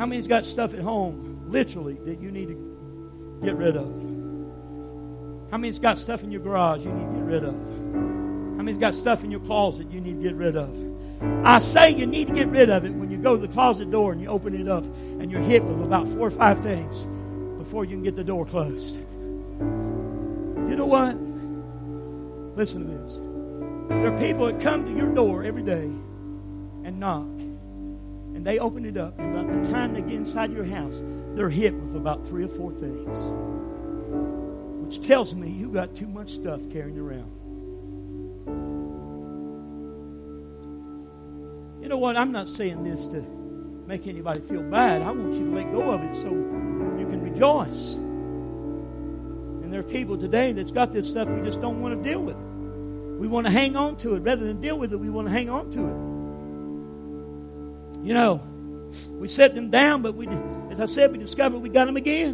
How many's got stuff at home, literally, that you need to get rid of? How many's got stuff in your garage you need to get rid of? How many's got stuff in your closet you need to get rid of? I say you need to get rid of it when you go to the closet door and you open it up and you're hit with about four or five things before you can get the door closed. You know what? Listen to this. There are people that come to your door every day and knock. And they open it up. And by the time they get inside your house, they're hit with about three or four things. Which tells me you got too much stuff carrying around. You know what? I'm not saying this to make anybody feel bad. I want you to let go of it so you can rejoice. And there are people today that's got this stuff, we just don't want to deal with it. We want to hang on to it. Rather than deal with it, we want to hang on to it. You know, we set them down, but we, as I said, we discovered we got them again.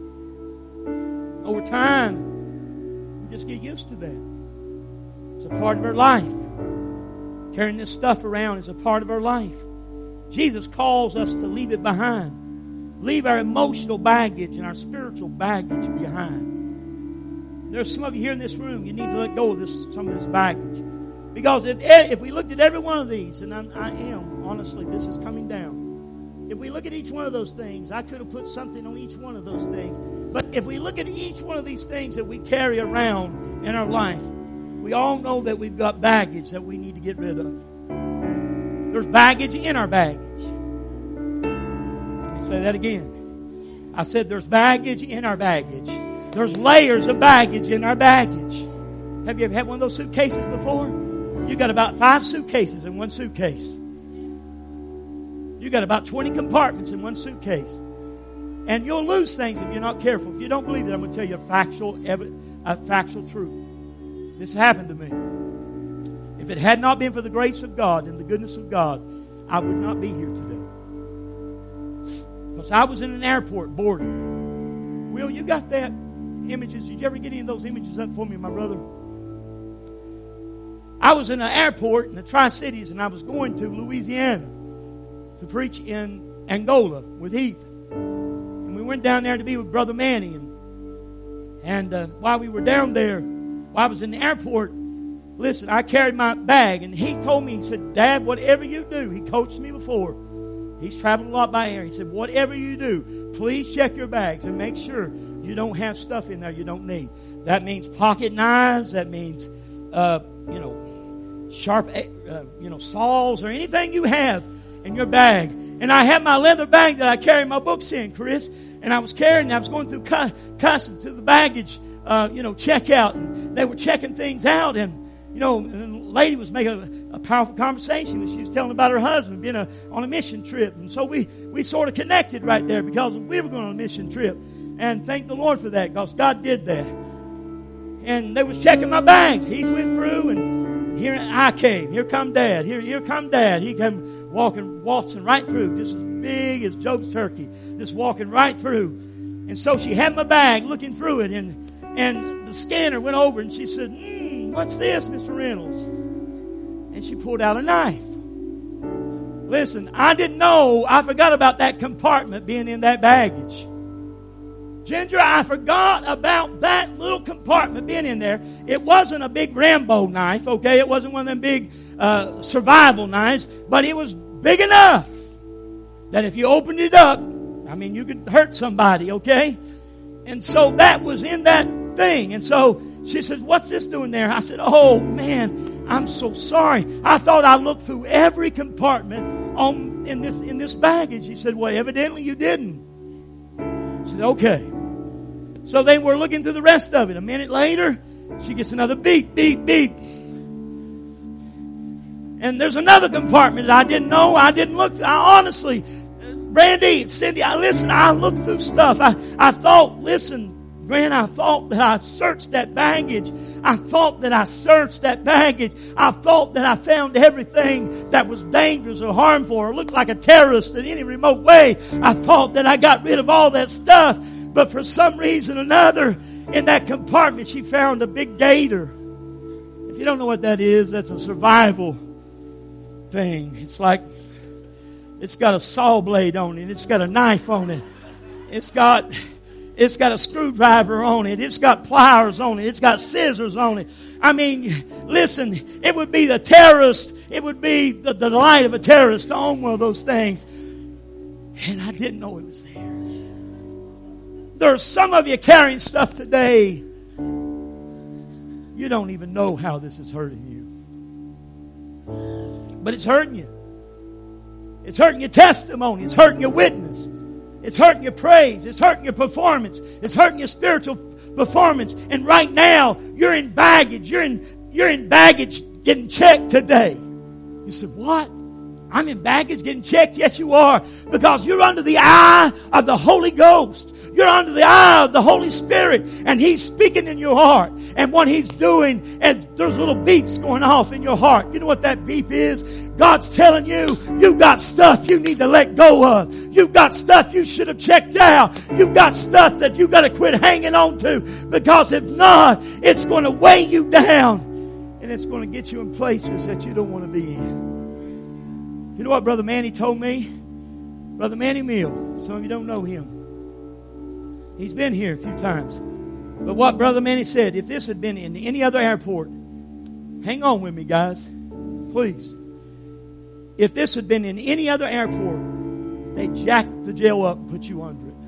Over time, we just get used to that. It's a part of our life. Carrying this stuff around is a part of our life. Jesus calls us to leave it behind. Leave our emotional baggage and our spiritual baggage behind. There's some of you here in this room, you need to let go of this, some of this baggage. Because if, if we looked at every one of these, and I, I am, honestly, this is coming down. If we look at each one of those things, I could have put something on each one of those things. But if we look at each one of these things that we carry around in our life, we all know that we've got baggage that we need to get rid of. There's baggage in our baggage. Let me say that again. I said there's baggage in our baggage. There's layers of baggage in our baggage. Have you ever had one of those suitcases before? You got about five suitcases in one suitcase. You got about twenty compartments in one suitcase. And you'll lose things if you're not careful. If you don't believe it, I'm going to tell you a factual, a factual truth. This happened to me. If it had not been for the grace of God and the goodness of God, I would not be here today. Because I was in an airport boarding. Will, you got that images? Did you ever get any of those images up for me, my brother? I was in an airport in the Tri-Cities, and I was going to Louisiana to preach in Angola with Heath. And we went down there to be with Brother Manny. And, and uh, while we were down there, while I was in the airport, listen, I carried my bag, and he told me, he said, Dad, whatever you do, he coached me before. He's traveled a lot by air. He said, whatever you do, please check your bags and make sure you don't have stuff in there you don't need. That means pocket knives. That means, uh, you know, sharp, uh, you know, saws or anything you have in your bag. And I had my leather bag that I carry my books in, Chris. And I was carrying, I was going through cu- customs to the baggage, uh, you know, checkout. And they were checking things out. And, you know, and the lady was making a, a powerful conversation. She was telling about her husband being a, on a mission trip. And so we, we sort of connected right there because we were going on a mission trip. And thank the Lord for that, because God did that. And they was checking my bags. He went through, and here I came. Here come Dad. Here, here come Dad. He came walking, waltzing right through, just as big as Job's turkey, just walking right through. And so she had my bag, looking through it, and and the scanner went over, and she said, mm, "What's this, Mister Reynolds?" And she pulled out a knife. Listen, I didn't know. I forgot about that compartment being in that baggage. Ginger, I forgot about that little compartment being in there. It wasn't a big Rambo knife, okay? It wasn't one of them big uh, survival knives, but it was big enough that if you opened it up, I mean, you could hurt somebody, okay? And so that was in that thing. And so she says, "What's this doing there?" I said, "Oh, man, I'm so sorry. I thought I looked through every compartment on in this in this baggage." He said, "Well, evidently you didn't." I said, "Okay." So they were looking through the rest of it. A minute later, she gets another beep, beep, beep. And there's another compartment that I didn't know. I didn't look. I honestly, Brandy, Cindy, I listen, I looked through stuff. I, I thought, listen, Grant, I thought that I searched that baggage. I thought that I searched that baggage. I thought that I found everything that was dangerous or harmful or looked like a terrorist in any remote way. I thought that I got rid of all that stuff. But for some reason or another, in that compartment, she found a big gator. If you don't know what that is, that's a survival thing. It's like It's got a saw blade on it. It's got a knife on it. It's got, it's got a screwdriver on it. It's got pliers on it. It's got scissors on it. I mean, listen, it would be the terrorist. It would be the, the delight of a terrorist to own one of those things. And I didn't know it was there. There's some of you carrying stuff today. You don't even know how this is hurting you. But it's hurting you. It's hurting your testimony. It's hurting your witness. It's hurting your praise. It's hurting your performance. It's hurting your spiritual performance. And right now, you're in baggage. You're in, you're in baggage getting checked today. You said, what? I'm in baggage getting checked? Yes, you are. Because you're under the eye of the Holy Ghost. You're under the eye of the Holy Spirit. And He's speaking in your heart. And what He's doing, and there's little beeps going off in your heart. You know what that beep is? God's telling you, you've got stuff you need to let go of. You've got stuff you should have checked out. You've got stuff that you've got to quit hanging on to. Because if not, it's going to weigh you down. And it's going to get you in places that you don't want to be in. You know what Brother Manny told me? Brother Manny Mill. Some of you don't know him. He's been here a few times. But what Brother Manny said, if this had been in any other airport, hang on with me, guys. Please. If this had been in any other airport, they'd jack the jail up and put you under it.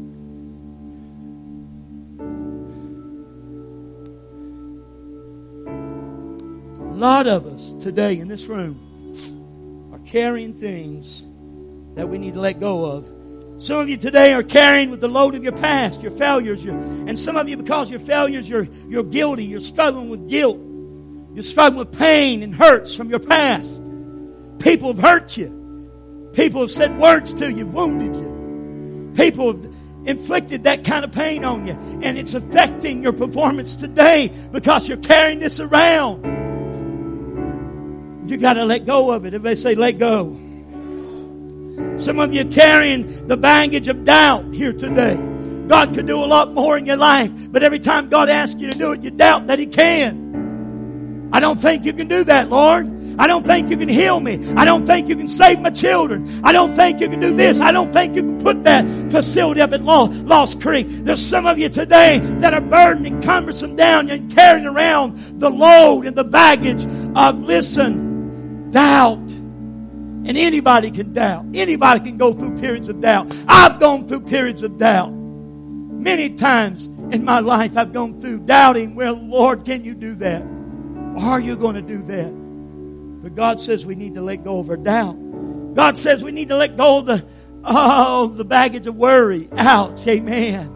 A lot of us today in this room carrying things that we need to let go of. Some of you today are carrying with the load of your past, your failures, your, and some of you, because of your failures, you're, you're guilty. You're struggling with guilt. You're struggling with pain and hurts from your past. People have hurt you. People have said words to you, wounded you. People have inflicted that kind of pain on you, and it's affecting your performance today because you're carrying this around. You got to let go of it. Everybody say, let go. Some of you are carrying the baggage of doubt here today. God could do a lot more in your life, but every time God asks you to do it, you doubt that He can. I don't think you can do that, Lord. I don't think you can heal me. I don't think you can save my children. I don't think you can do this. I don't think you can put that facility up at Lost Creek. There's some of you today that are burdened and cumbersome down and carrying around the load and the baggage of, listen, doubt. And anybody can doubt. Anybody can go through periods of doubt. I've gone through periods of doubt. Many times in my life I've gone through doubting, well, Lord, can you do that? Are you going to do that? But God says we need to let go of our doubt. God says we need to let go of the, oh, the baggage of worry. Ouch. Amen.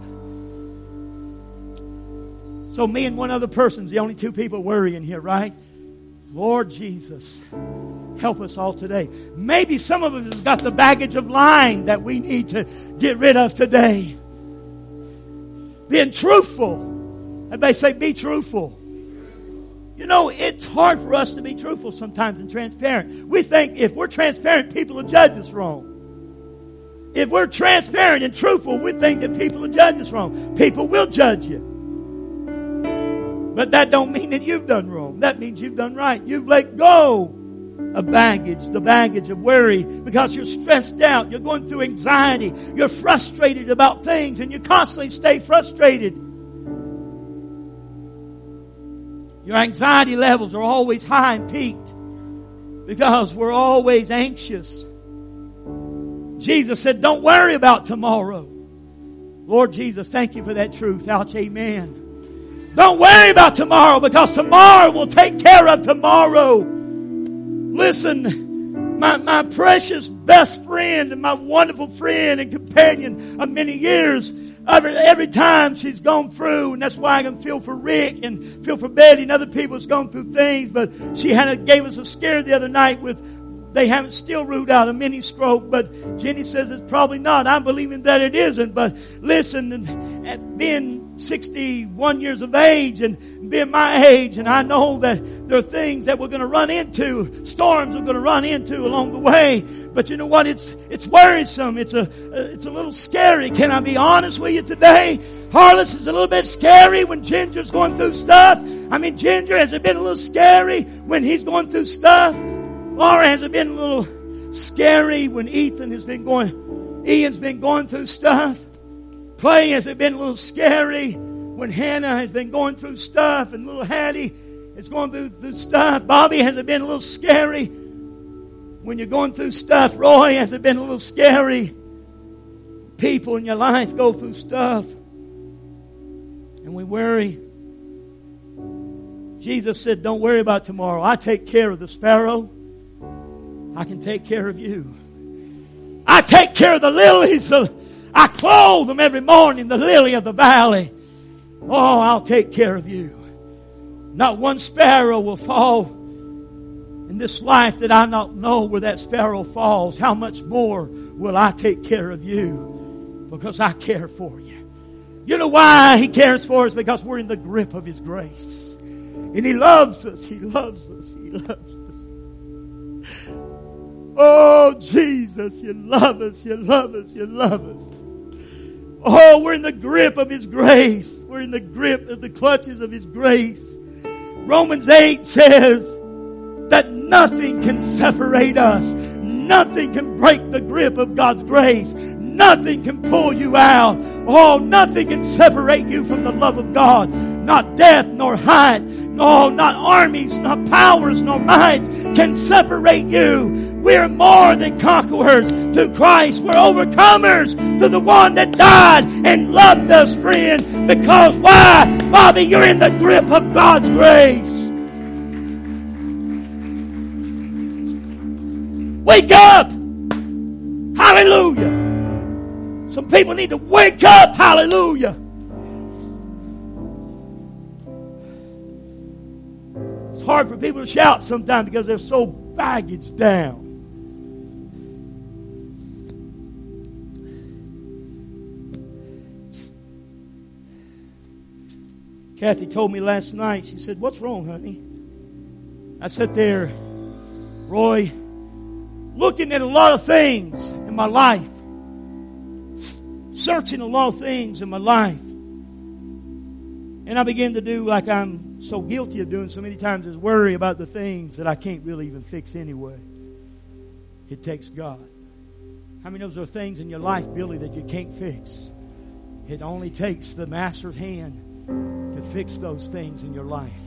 So me and one other person's the only two people worrying here, right? Lord Jesus, help us all today. Maybe some of us has got the baggage of lying that we need to get rid of today. Being truthful. Everybody say, be truthful. You know, it's hard for us to be truthful sometimes and transparent. We think if we're transparent, people will judge us wrong. If we're transparent and truthful, we think that people will judge us wrong. People will judge you. But that don't mean that you've done wrong. That means you've done right. You've let go of baggage, the baggage of worry, because you're stressed out. You're going through anxiety. You're frustrated about things, and you constantly stay frustrated. Your anxiety levels are always high and peaked because we're always anxious. Jesus said, don't worry about tomorrow. Lord Jesus, thank you for that truth. Ouch, amen. Don't worry about tomorrow because tomorrow will take care of tomorrow. Listen, my, my precious best friend and my wonderful friend and companion of many years, every, every time she's gone through, and that's why I can feel for Rick and feel for Betty and other people that's gone through things, but she had a, gave us a scare the other night with they haven't still ruled out a mini stroke, but Jenny says it's probably not. I'm believing that it isn't. But listen, and, and being sixty-one years of age and being my age, and I know that there are things that we're going to run into, storms we're going to run into along the way. But you know what? It's it's worrisome. It's a it's a little scary. Can I be honest with you today? Harless is a little bit scary when Ginger's going through stuff. I mean, Ginger, has it been a little scary when he's going through stuff? Laura, has it been a little scary when Ethan has been going, Ian's been going through stuff. Clay, has it been a little scary when Hannah has been going through stuff and little Hattie is going through, through stuff? Bobby, has it been a little scary when you're going through stuff? Roy, has it been a little scary? People in your life go through stuff and we worry. Jesus said, don't worry about tomorrow. I take care of the sparrow. I can take care of you. I take care of the lilies. I clothe them every morning, the lily of the valley. Oh, I'll take care of you. Not one sparrow will fall in this life that I not know where that sparrow falls. How much more will I take care of you? Because I care for you. You know why He cares for us? Because we're in the grip of His grace. And He loves us. He loves us. He loves us. Oh, Jesus, You love us. You love us. You love us. Oh, we're in the grip of His grace. We're in the grip of the clutches of His grace. Romans eight says that nothing can separate us. Nothing can break the grip of God's grace. Nothing can pull you out. Oh, nothing can separate you from the love of God. Not death, nor height. No, not armies, not powers, nor mights can separate you. We're more than conquerors through Christ. We're overcomers through the one that died and loved us, friend. Because why? Bobby, you're in the grip of God's grace. Wake up! Hallelujah! Some people need to wake up. Hallelujah! It's hard for people to shout sometimes because they're so baggaged down. Kathy told me last night, she said, what's wrong, honey? I sat there, Roy, looking at a lot of things in my life. Searching a lot of things in my life. And I began to do like I'm so guilty of doing so many times, is worry about the things that I can't really even fix anyway. It takes God. How many of those are things in your life, Billy, that you can't fix? It only takes the Master's hand to fix those things in your life.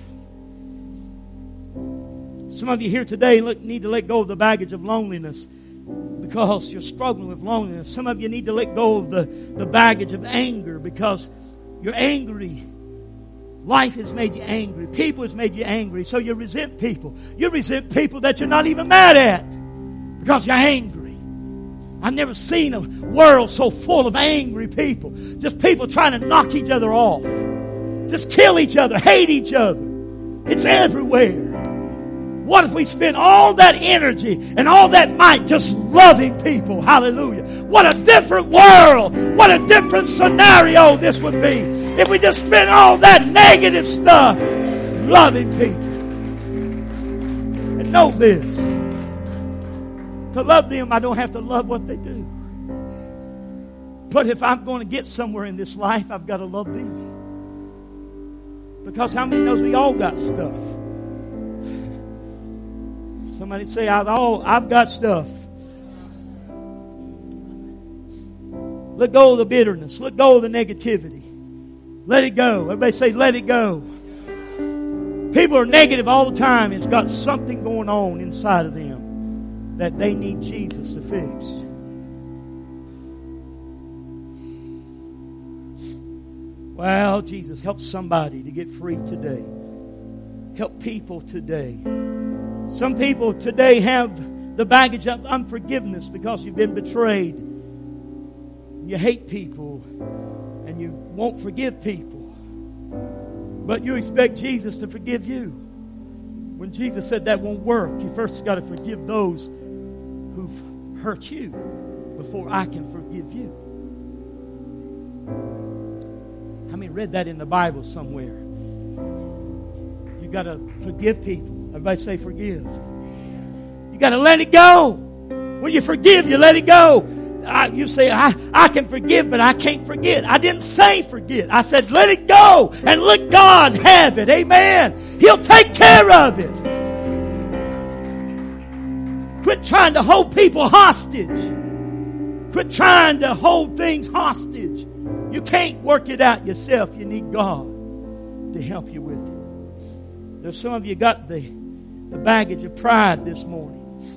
Some of you here today need to let go of the baggage of loneliness because you're struggling with loneliness. Some of you need to let go of the, the baggage of anger because you're angry. Life has made you angry. People has made you angry. So you resent people. You resent people that you're not even mad at because you're angry. I've never seen a world so full of angry people. Just people trying to knock each other off. Just kill each other, hate each other. It's everywhere. What if we spent all that energy and all that might just loving people? Hallelujah. What a different world. What a different scenario this would be if we just spent all that negative stuff loving people. And know this. To love them, I don't have to love what they do. But if I'm going to get somewhere in this life, I've got to love them. Because how many knows we all got stuff? Somebody say, I've, all, I've got stuff. Let go of the bitterness. Let go of the negativity. Let it go. Everybody say, let it go. People are negative all the time. It's got something going on inside of them that they need Jesus to fix. Well, Jesus, help somebody to get free today. Help people today. Some people today have the baggage of unforgiveness because you've been betrayed. You hate people and you won't forgive people. But you expect Jesus to forgive you. When Jesus said that won't work, you first got to forgive those who've hurt you before I can forgive you. How many read that in the Bible somewhere? You got to forgive people. Everybody say forgive. You got to let it go. When you forgive, you let it go. I, you say, I, I can forgive, but I can't forget. I didn't say forget. I said let it go and let God have it. Amen. He'll take care of it. Quit trying to hold people hostage. Quit trying to hold things hostage. You can't work it out yourself. You need God to help you with it. There's some of you got the, the baggage of pride this morning.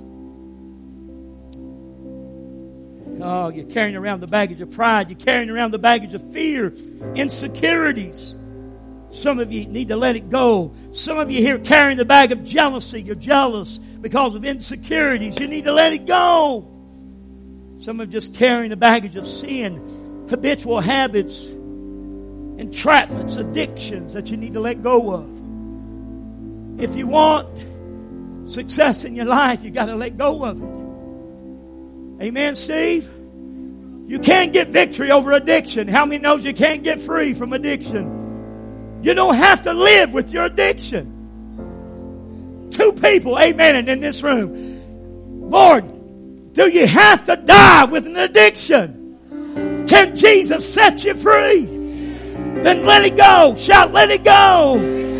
Oh, you're carrying around the baggage of pride. You're carrying around the baggage of fear, insecurities. Some of you need to let it go. Some of you here carrying the bag of jealousy. You're jealous because of insecurities. You need to let it go. Some of you just carrying the baggage of sin, habitual habits, entrapments, addictions that you need to let go of. If you want success in your life, you got to let go of it. Amen, Steve? You can't get victory over addiction. How many knows you can't get free from addiction? You don't have to live with your addiction. Two people, amen, in this room. Lord, do you have to die with an addiction? Can Jesus set you free? Then let it go. Shout, let it go.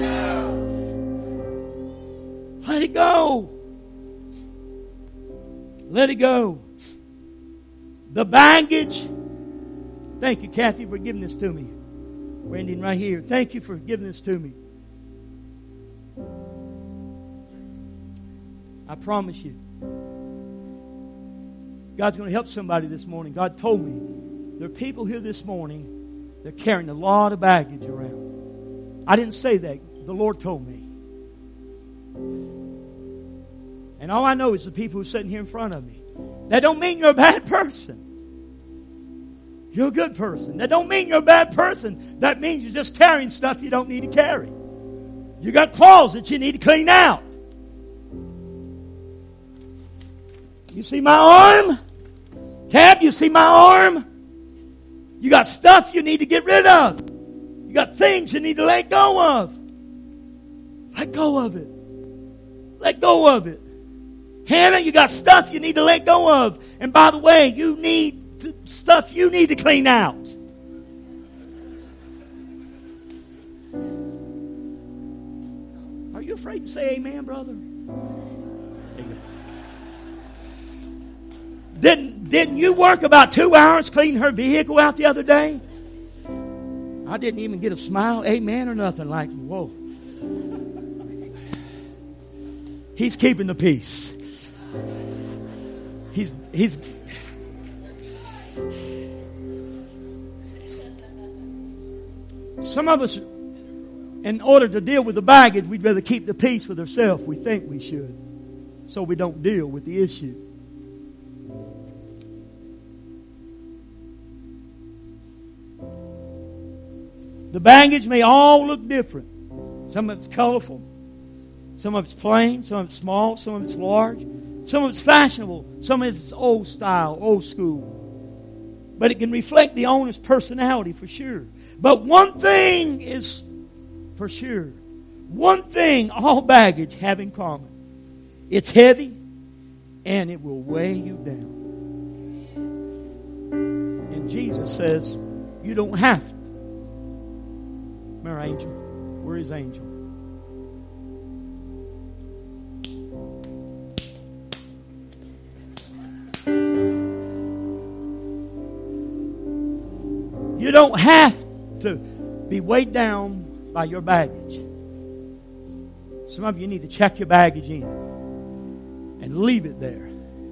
Let it go. Let it go. The baggage. Thank you, Kathy, for giving this to me. We're ending right here. Thank you for giving this to me. I promise you, God's going to help somebody this morning. God told me there are people here this morning, they're carrying a lot of baggage around. I didn't say that. The Lord told me. And all I know is the people who are sitting here in front of me. That don't mean you're a bad person. You're a good person. That don't mean you're a bad person. That means you're just carrying stuff you don't need to carry. You got closets you need to clean out. You see my arm? Tab, you see my arm? You got stuff you need to get rid of. You got things you need to let go of. Let go of it. Let go of it. Hannah, you got stuff you need to let go of. And by the way, you need to, stuff you need to clean out. Are you afraid to say amen, brother? Amen. Didn't, didn't you work about two hours cleaning her vehicle out the other day? I didn't even get a smile, amen, or nothing. Like, whoa. He's keeping the peace. He's, he's, some of us, in order to deal with the baggage, we'd rather keep the peace with ourselves. We think we should, so we don't deal with the issue. The baggage may all look different. Some of it's colorful. Some of it's plain. Some of it's small. Some of it's large. Some of it's fashionable. Some of it's old style, old school. But it can reflect the owner's personality for sure. But one thing is for sure. One thing all baggage have in common. It's heavy and it will weigh you down. And Jesus says, you don't have to. Where angel? Where is angel? You don't have to be weighed down by your baggage. Some of you need to check your baggage in and leave it there.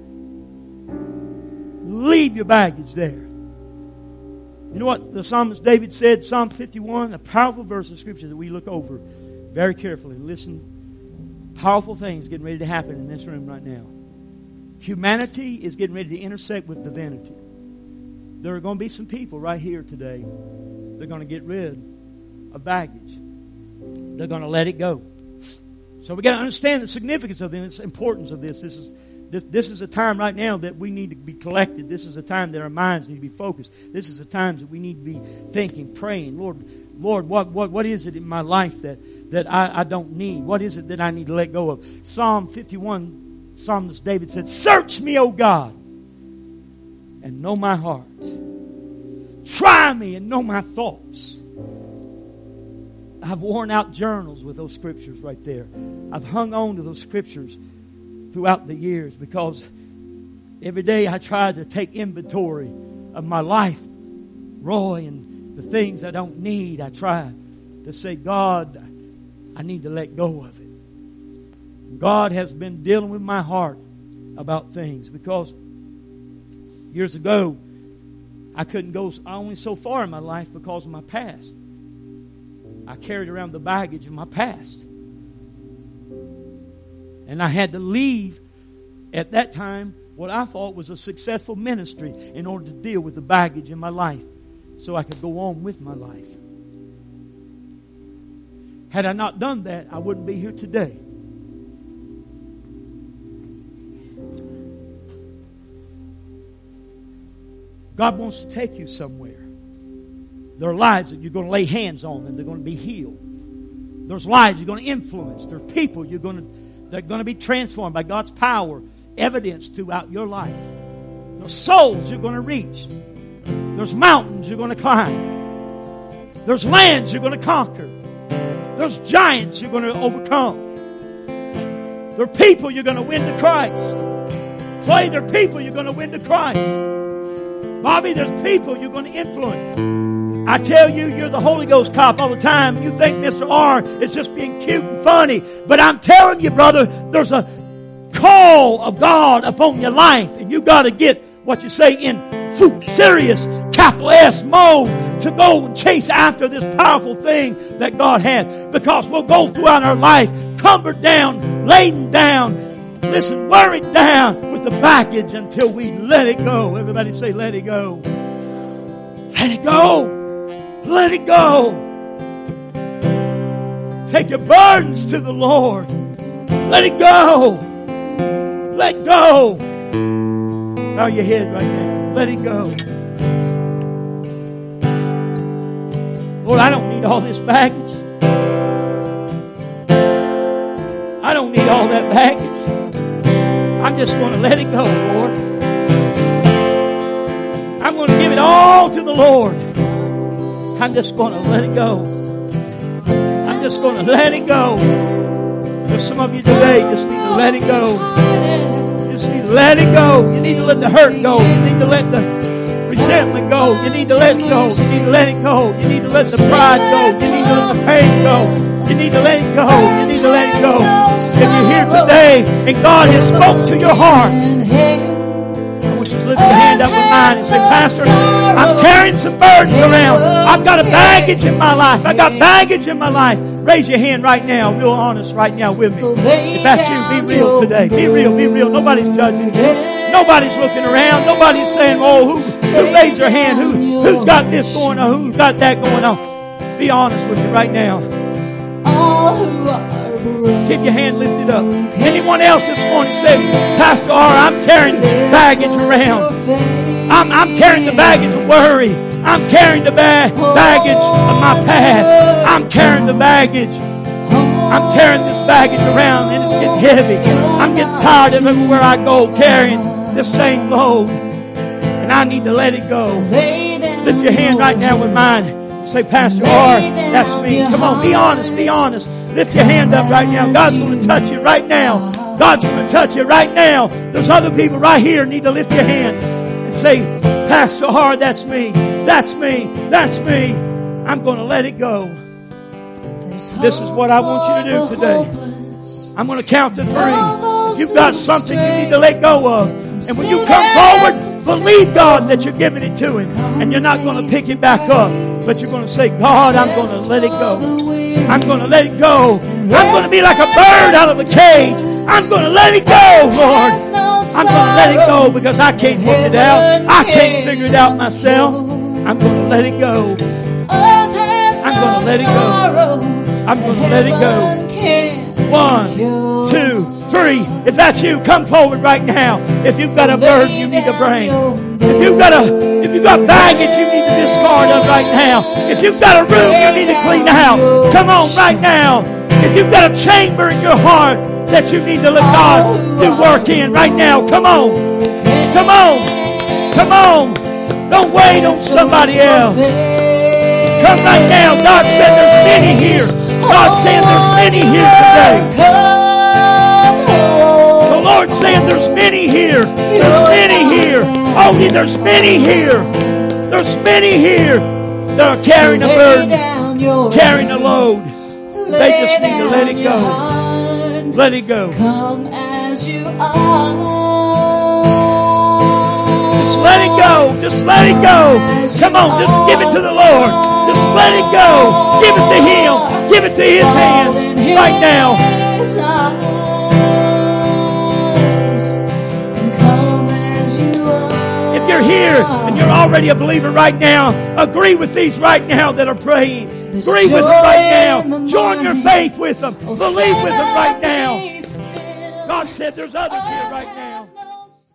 Leave your baggage there. You know what the psalmist David said, Psalm fifty-one, a powerful verse of Scripture that we look over very carefully. Listen, powerful things getting ready to happen in this room right now. Humanity is getting ready to intersect with divinity. There are going to be some people right here today. They're going to get rid of baggage. They're going to let it go. So we got to understand the significance of this, the importance of this. This is This, this is a time right now that we need to be collected. This is a time that our minds need to be focused. This is a time that we need to be thinking, praying. Lord, Lord, what what, what is it in my life that, that I, I don't need? What is it that I need to let go of? Psalm fifty-one, Psalmist David said, search me, O God, and know my heart. Try me and know my thoughts. I've worn out journals with those scriptures right there. I've hung on to those scriptures throughout the years, because every day I try to take inventory of my life, Roy, and the things I don't need. I try to say, God, I need to let go of it. God has been dealing with my heart about things, because years ago I couldn't go only so far in my life because of my past. I carried around the baggage of my past. And I had to leave at that time what I thought was a successful ministry in order to deal with the baggage in my life so I could go on with my life. Had I not done that, I wouldn't be here today. God wants to take you somewhere. There are lives that you're going to lay hands on and they're going to be healed. There's lives you're going to influence. There are people you're going to They're going to be transformed by God's power, evidence throughout your life. There's souls you're going to reach. There's mountains you're going to climb. There's lands you're going to conquer. There's giants you're going to overcome. There are people you're going to win to Christ. Clay, there are people you're going to win to Christ. Bobby, there's people you're going to influence. I tell you, you're the Holy Ghost cop all the time. You think Mister R is just being cute and funny. But I'm telling you, brother, there's a call of God upon your life. And you got to get what you say in full, serious, capital S mode to go and chase after this powerful thing that God has. Because we'll go throughout our life cumbered down, laden down, listen, worried down with the baggage until we let it go. Everybody say, let it go. Let it go. Let it go. Take your burdens to the Lord. Let it go. Let go. Bow your head right now. Let it go. Lord, I don't need all this baggage. I don't need all that baggage. I'm just going to let it go, Lord. I'm going to give it all to the Lord. I'm just going to let it go. I'm just going to let it go. There's some of you today just need to let it go. You just need to let it go. You need to let the hurt go. You need to let the resentment go. You need to let it go. You need to let it go. You need to let the pride go. You need to let the pain go. You need to let it go. You need to let it go. If you're here today and God has spoke to your heart, I want you to lift your hand up with mine and say, Pastor, I'm carrying some burdens around. I've got a baggage in my life. I've got baggage in my life. Raise your hand right now. Real honest right now with me. If that's you, be real today. Be real. Be real. Nobody's judging you. Nobody's looking around. Nobody's saying, oh, who, who raised their hand? Who, who's got this going on? Who's got that going on? Be honest with me right now. Keep your hand lifted up. Anyone else this morning say, Pastor R, I'm carrying baggage around. I'm, I'm carrying the baggage of worry. I'm carrying the ba- baggage of my past. I'm carrying the baggage. I'm carrying this baggage around and it's getting heavy. I'm getting tired of everywhere I go carrying this same load. And I need to let it go. Lift your hand right now with mine. Say, Pastor R, that's me. Come on, be honest, be honest. Lift your hand up right now. God's going to touch you right now. God's going to touch you right now. There's other people right here need to lift your hand and say, Pastor R, that's me. That's me. That's me. I'm going to let it go. This is what I want you to do today. I'm going to count to three. If you've got something you need to let go of, and when you come forward, believe God that you're giving it to Him. And you're not going to pick it back up. But you're going to say, God, I'm going to let it go. I'm going to let it go. I'm going to be like a bird out of a cage. I'm going to let it go, Lord. I'm going to let it go because I can't work it out. I can't figure it out myself. I'm going to let it go. I'm going to let it go. I'm going to let it go. One, two, three. If that's you, come forward right now. If you've got a burden you need to bring. If you've got a if you've got baggage you need to discard of right now. If you've got a room you need to clean out. Come on right now. If you've got a chamber in your heart that you need to let God do work in right now. Come on. Come on. Come on. Don't wait on somebody else. Come right now. God said there's many here. God said there's many here today. The Lord There's many here. Oh, there's many here. There's many here that are carrying a burden, carrying a load. They just need to let it go. Let it go. Come as you are. Just let it go. Just let it go. Come on, just give it to the Lord. Just let it go. Give it to Him. Give it to His hands right now. If you're here and you're already a believer right now, agree with these right now that are praying. Agree with them right now. Join your faith with them. Believe with them right now. God said there's others here right now.